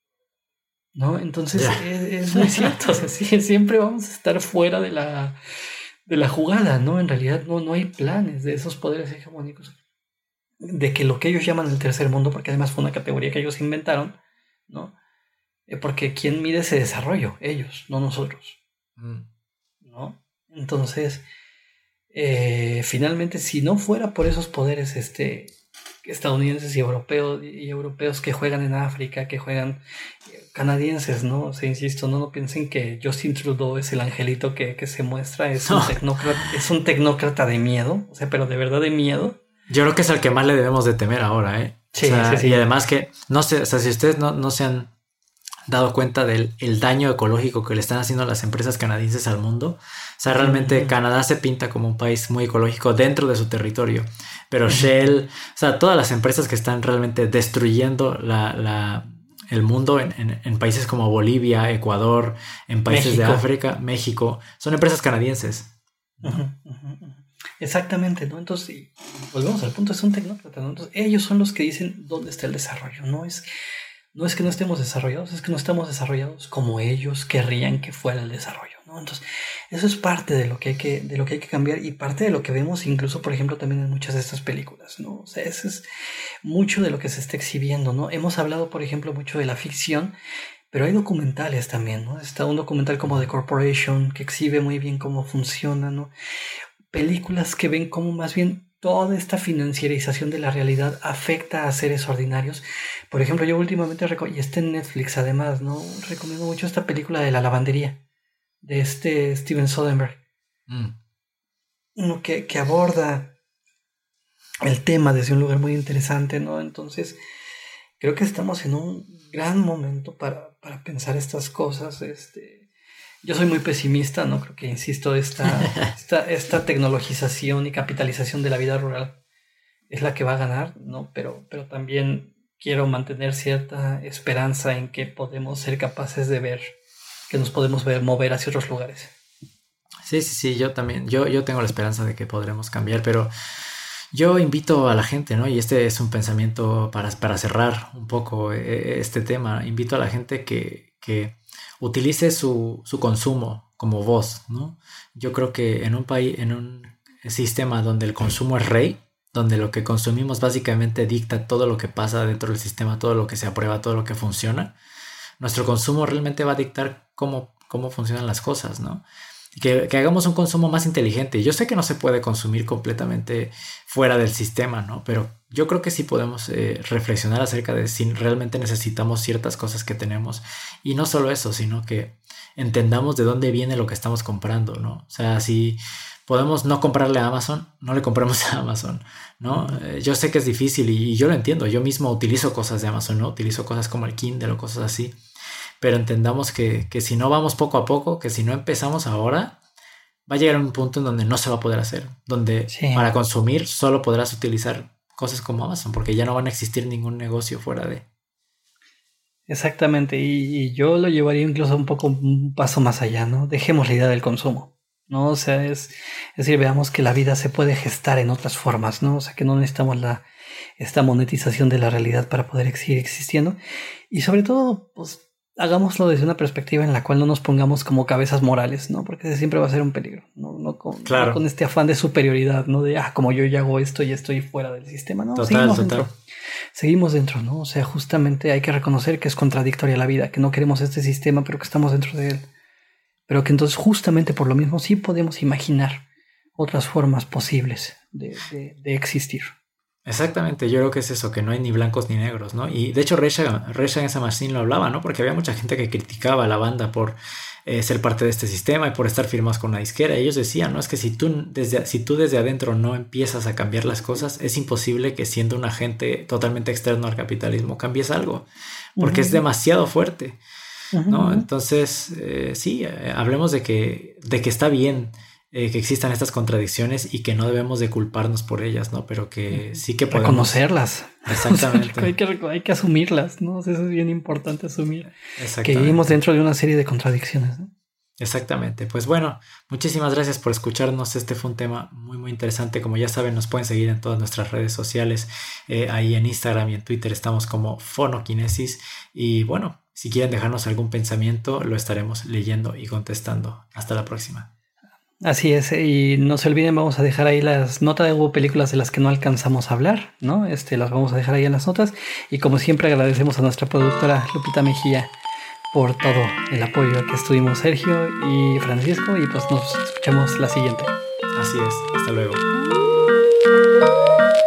¿no? Entonces yeah. es, es muy cierto, o sea, sí, siempre vamos a estar fuera de la, de la jugada, ¿no? En realidad no, no hay planes de esos poderes hegemónicos de que lo que ellos llaman el tercer mundo, porque además fue una categoría que ellos inventaron, ¿no? Porque ¿quién mide ese desarrollo? Ellos, no nosotros. Mm. ¿No? Entonces, eh, finalmente, si no fuera por esos poderes este, estadounidenses y europeos, y europeos que juegan en África, que juegan canadienses, ¿no? O sea, insisto, no, no piensen que Justin Trudeau es el angelito que, que se muestra, es, no. un tecnócrata, es un tecnócrata de miedo, o sea, pero de verdad de miedo. Yo creo que es al que más le debemos de temer ahora, ¿eh? Sí, o sea, sí, sí. Y además que, no sé, o sea, si ustedes no, no se han dado cuenta del el daño ecológico que le están haciendo las empresas canadienses al mundo. O sea, realmente uh-huh. Canadá se pinta como un país muy ecológico dentro de su territorio. Pero uh-huh. Shell, o sea, todas las empresas que están realmente destruyendo la, la, el mundo en, en, en países como Bolivia, Ecuador, en países México. de África, México, son empresas canadienses. Uh-huh. Uh-huh. Exactamente, ¿no? Entonces, y volvemos al punto, es un tecnócrata, ¿no? Entonces, ellos son los que dicen dónde está el desarrollo, no es... No es que no estemos desarrollados, es que no estamos desarrollados como ellos querrían que fuera el desarrollo, ¿no? Entonces, eso es parte de lo que hay que, de lo que hay que cambiar y parte de lo que vemos incluso, por ejemplo, también en muchas de estas películas, ¿no? O sea, eso es mucho de lo que se está exhibiendo, ¿no? Hemos hablado, por ejemplo, mucho de la ficción, pero hay documentales también, ¿no? Está un documental como The Corporation que exhibe muy bien cómo funciona, ¿no? Películas que ven cómo más bien toda esta financiarización de la realidad afecta a seres ordinarios. Por ejemplo, yo últimamente, reco- y está en Netflix además, ¿no? Recomiendo mucho esta película de La Lavandería, de este Steven Soderbergh, mm. ¿no? que, que aborda el tema desde un lugar muy interesante, ¿no? Entonces, creo que estamos en un gran momento para, para pensar estas cosas. Este, yo soy muy pesimista, ¿no? Creo que, insisto, esta, esta, esta tecnologización y capitalización de la vida rural es la que va a ganar, ¿no? Pero, pero también quiero mantener cierta esperanza en que podemos ser capaces de ver, que nos podemos ver mover hacia otros lugares. Sí, sí, sí, yo también, yo, yo tengo la esperanza de que podremos cambiar, pero yo invito a la gente, ¿no? Y este es un pensamiento para, para cerrar un poco este tema, invito a la gente que, que utilice su, su consumo como voz, ¿no? Yo creo que en un país, en un sistema donde el consumo es rey, donde lo que consumimos básicamente dicta todo lo que pasa dentro del sistema, todo lo que se aprueba, todo lo que funciona, nuestro consumo realmente va a dictar cómo, cómo funcionan las cosas, ¿no? Que, que hagamos un consumo más inteligente. Yo sé que no se puede consumir completamente fuera del sistema, ¿no? Pero yo creo que sí podemos eh, reflexionar acerca de si realmente necesitamos ciertas cosas que tenemos. Y no solo eso, sino que entendamos de dónde viene lo que estamos comprando, ¿no? O sea, si podemos no comprarle a Amazon, no le compremos a Amazon, ¿no? Eh, yo sé que es difícil y, y yo lo entiendo. Yo mismo utilizo cosas de Amazon, ¿no? Utilizo cosas como el Kindle o cosas así. Pero entendamos que, que si no vamos poco a poco, que si no empezamos ahora, va a llegar a un punto en donde no se va a poder hacer, donde sí. Para consumir solo podrás utilizar cosas como Amazon, porque ya no van a existir ningún negocio fuera de... Exactamente, y, y yo lo llevaría incluso un poco un paso más allá, ¿no? Dejemos la idea del consumo, ¿no? O sea, es, es decir, veamos que la vida se puede gestar en otras formas, ¿no? O sea, que no necesitamos la, esta monetización de la realidad para poder seguir existiendo, y sobre todo, pues, hagámoslo desde una perspectiva en la cual no nos pongamos como cabezas morales, ¿no? Porque ese siempre va a ser un peligro, ¿no? No con, claro. no con este afán de superioridad, ¿no? De, ah, como yo ya hago esto y estoy fuera del sistema, ¿no? Total, seguimos total. dentro. Seguimos dentro, ¿no? O sea, justamente hay que reconocer que es contradictoria la vida, que no queremos este sistema, pero que estamos dentro de él. Pero que entonces justamente por lo mismo sí podemos imaginar otras formas posibles de, de, de existir. Exactamente, yo creo que es eso, que no hay ni blancos ni negros, ¿no? Y de hecho Rage Against the Machine lo hablaba, ¿no? Porque había mucha gente que criticaba a la banda por eh, ser parte de este sistema y por estar firmados con una disquera. Ellos decían, ¿no? Es que si tú, desde, si tú desde adentro no empiezas a cambiar las cosas, es imposible que siendo un agente totalmente externo al capitalismo cambies algo, porque uh-huh. es demasiado fuerte, uh-huh. ¿no? Entonces, eh, sí, eh, hablemos de que, de que está bien Eh, que existan estas contradicciones y que no debemos de culparnos por ellas, ¿no? Pero que sí que podemos... Reconocerlas. Exactamente. hay, que, hay que asumirlas, ¿no? Eso es bien importante, asumir que vivimos dentro de una serie de contradicciones, ¿no? Exactamente. Pues bueno, muchísimas gracias por escucharnos. Este fue un tema muy, muy interesante. Como ya saben, nos pueden seguir en todas nuestras redes sociales. Eh, ahí en Instagram y en Twitter estamos como Fonokinesis. Y bueno, si quieren dejarnos algún pensamiento, lo estaremos leyendo y contestando. Hasta la próxima. Así es, y no se olviden, vamos a dejar ahí las notas de hubo películas de las que no alcanzamos a hablar, ¿no? Este, las vamos a dejar ahí en las notas. Y como siempre agradecemos a nuestra productora Lupita Mejía por todo el apoyo. Aquí estuvimos Sergio y Francisco y pues nos escuchamos la siguiente. Así es, hasta luego.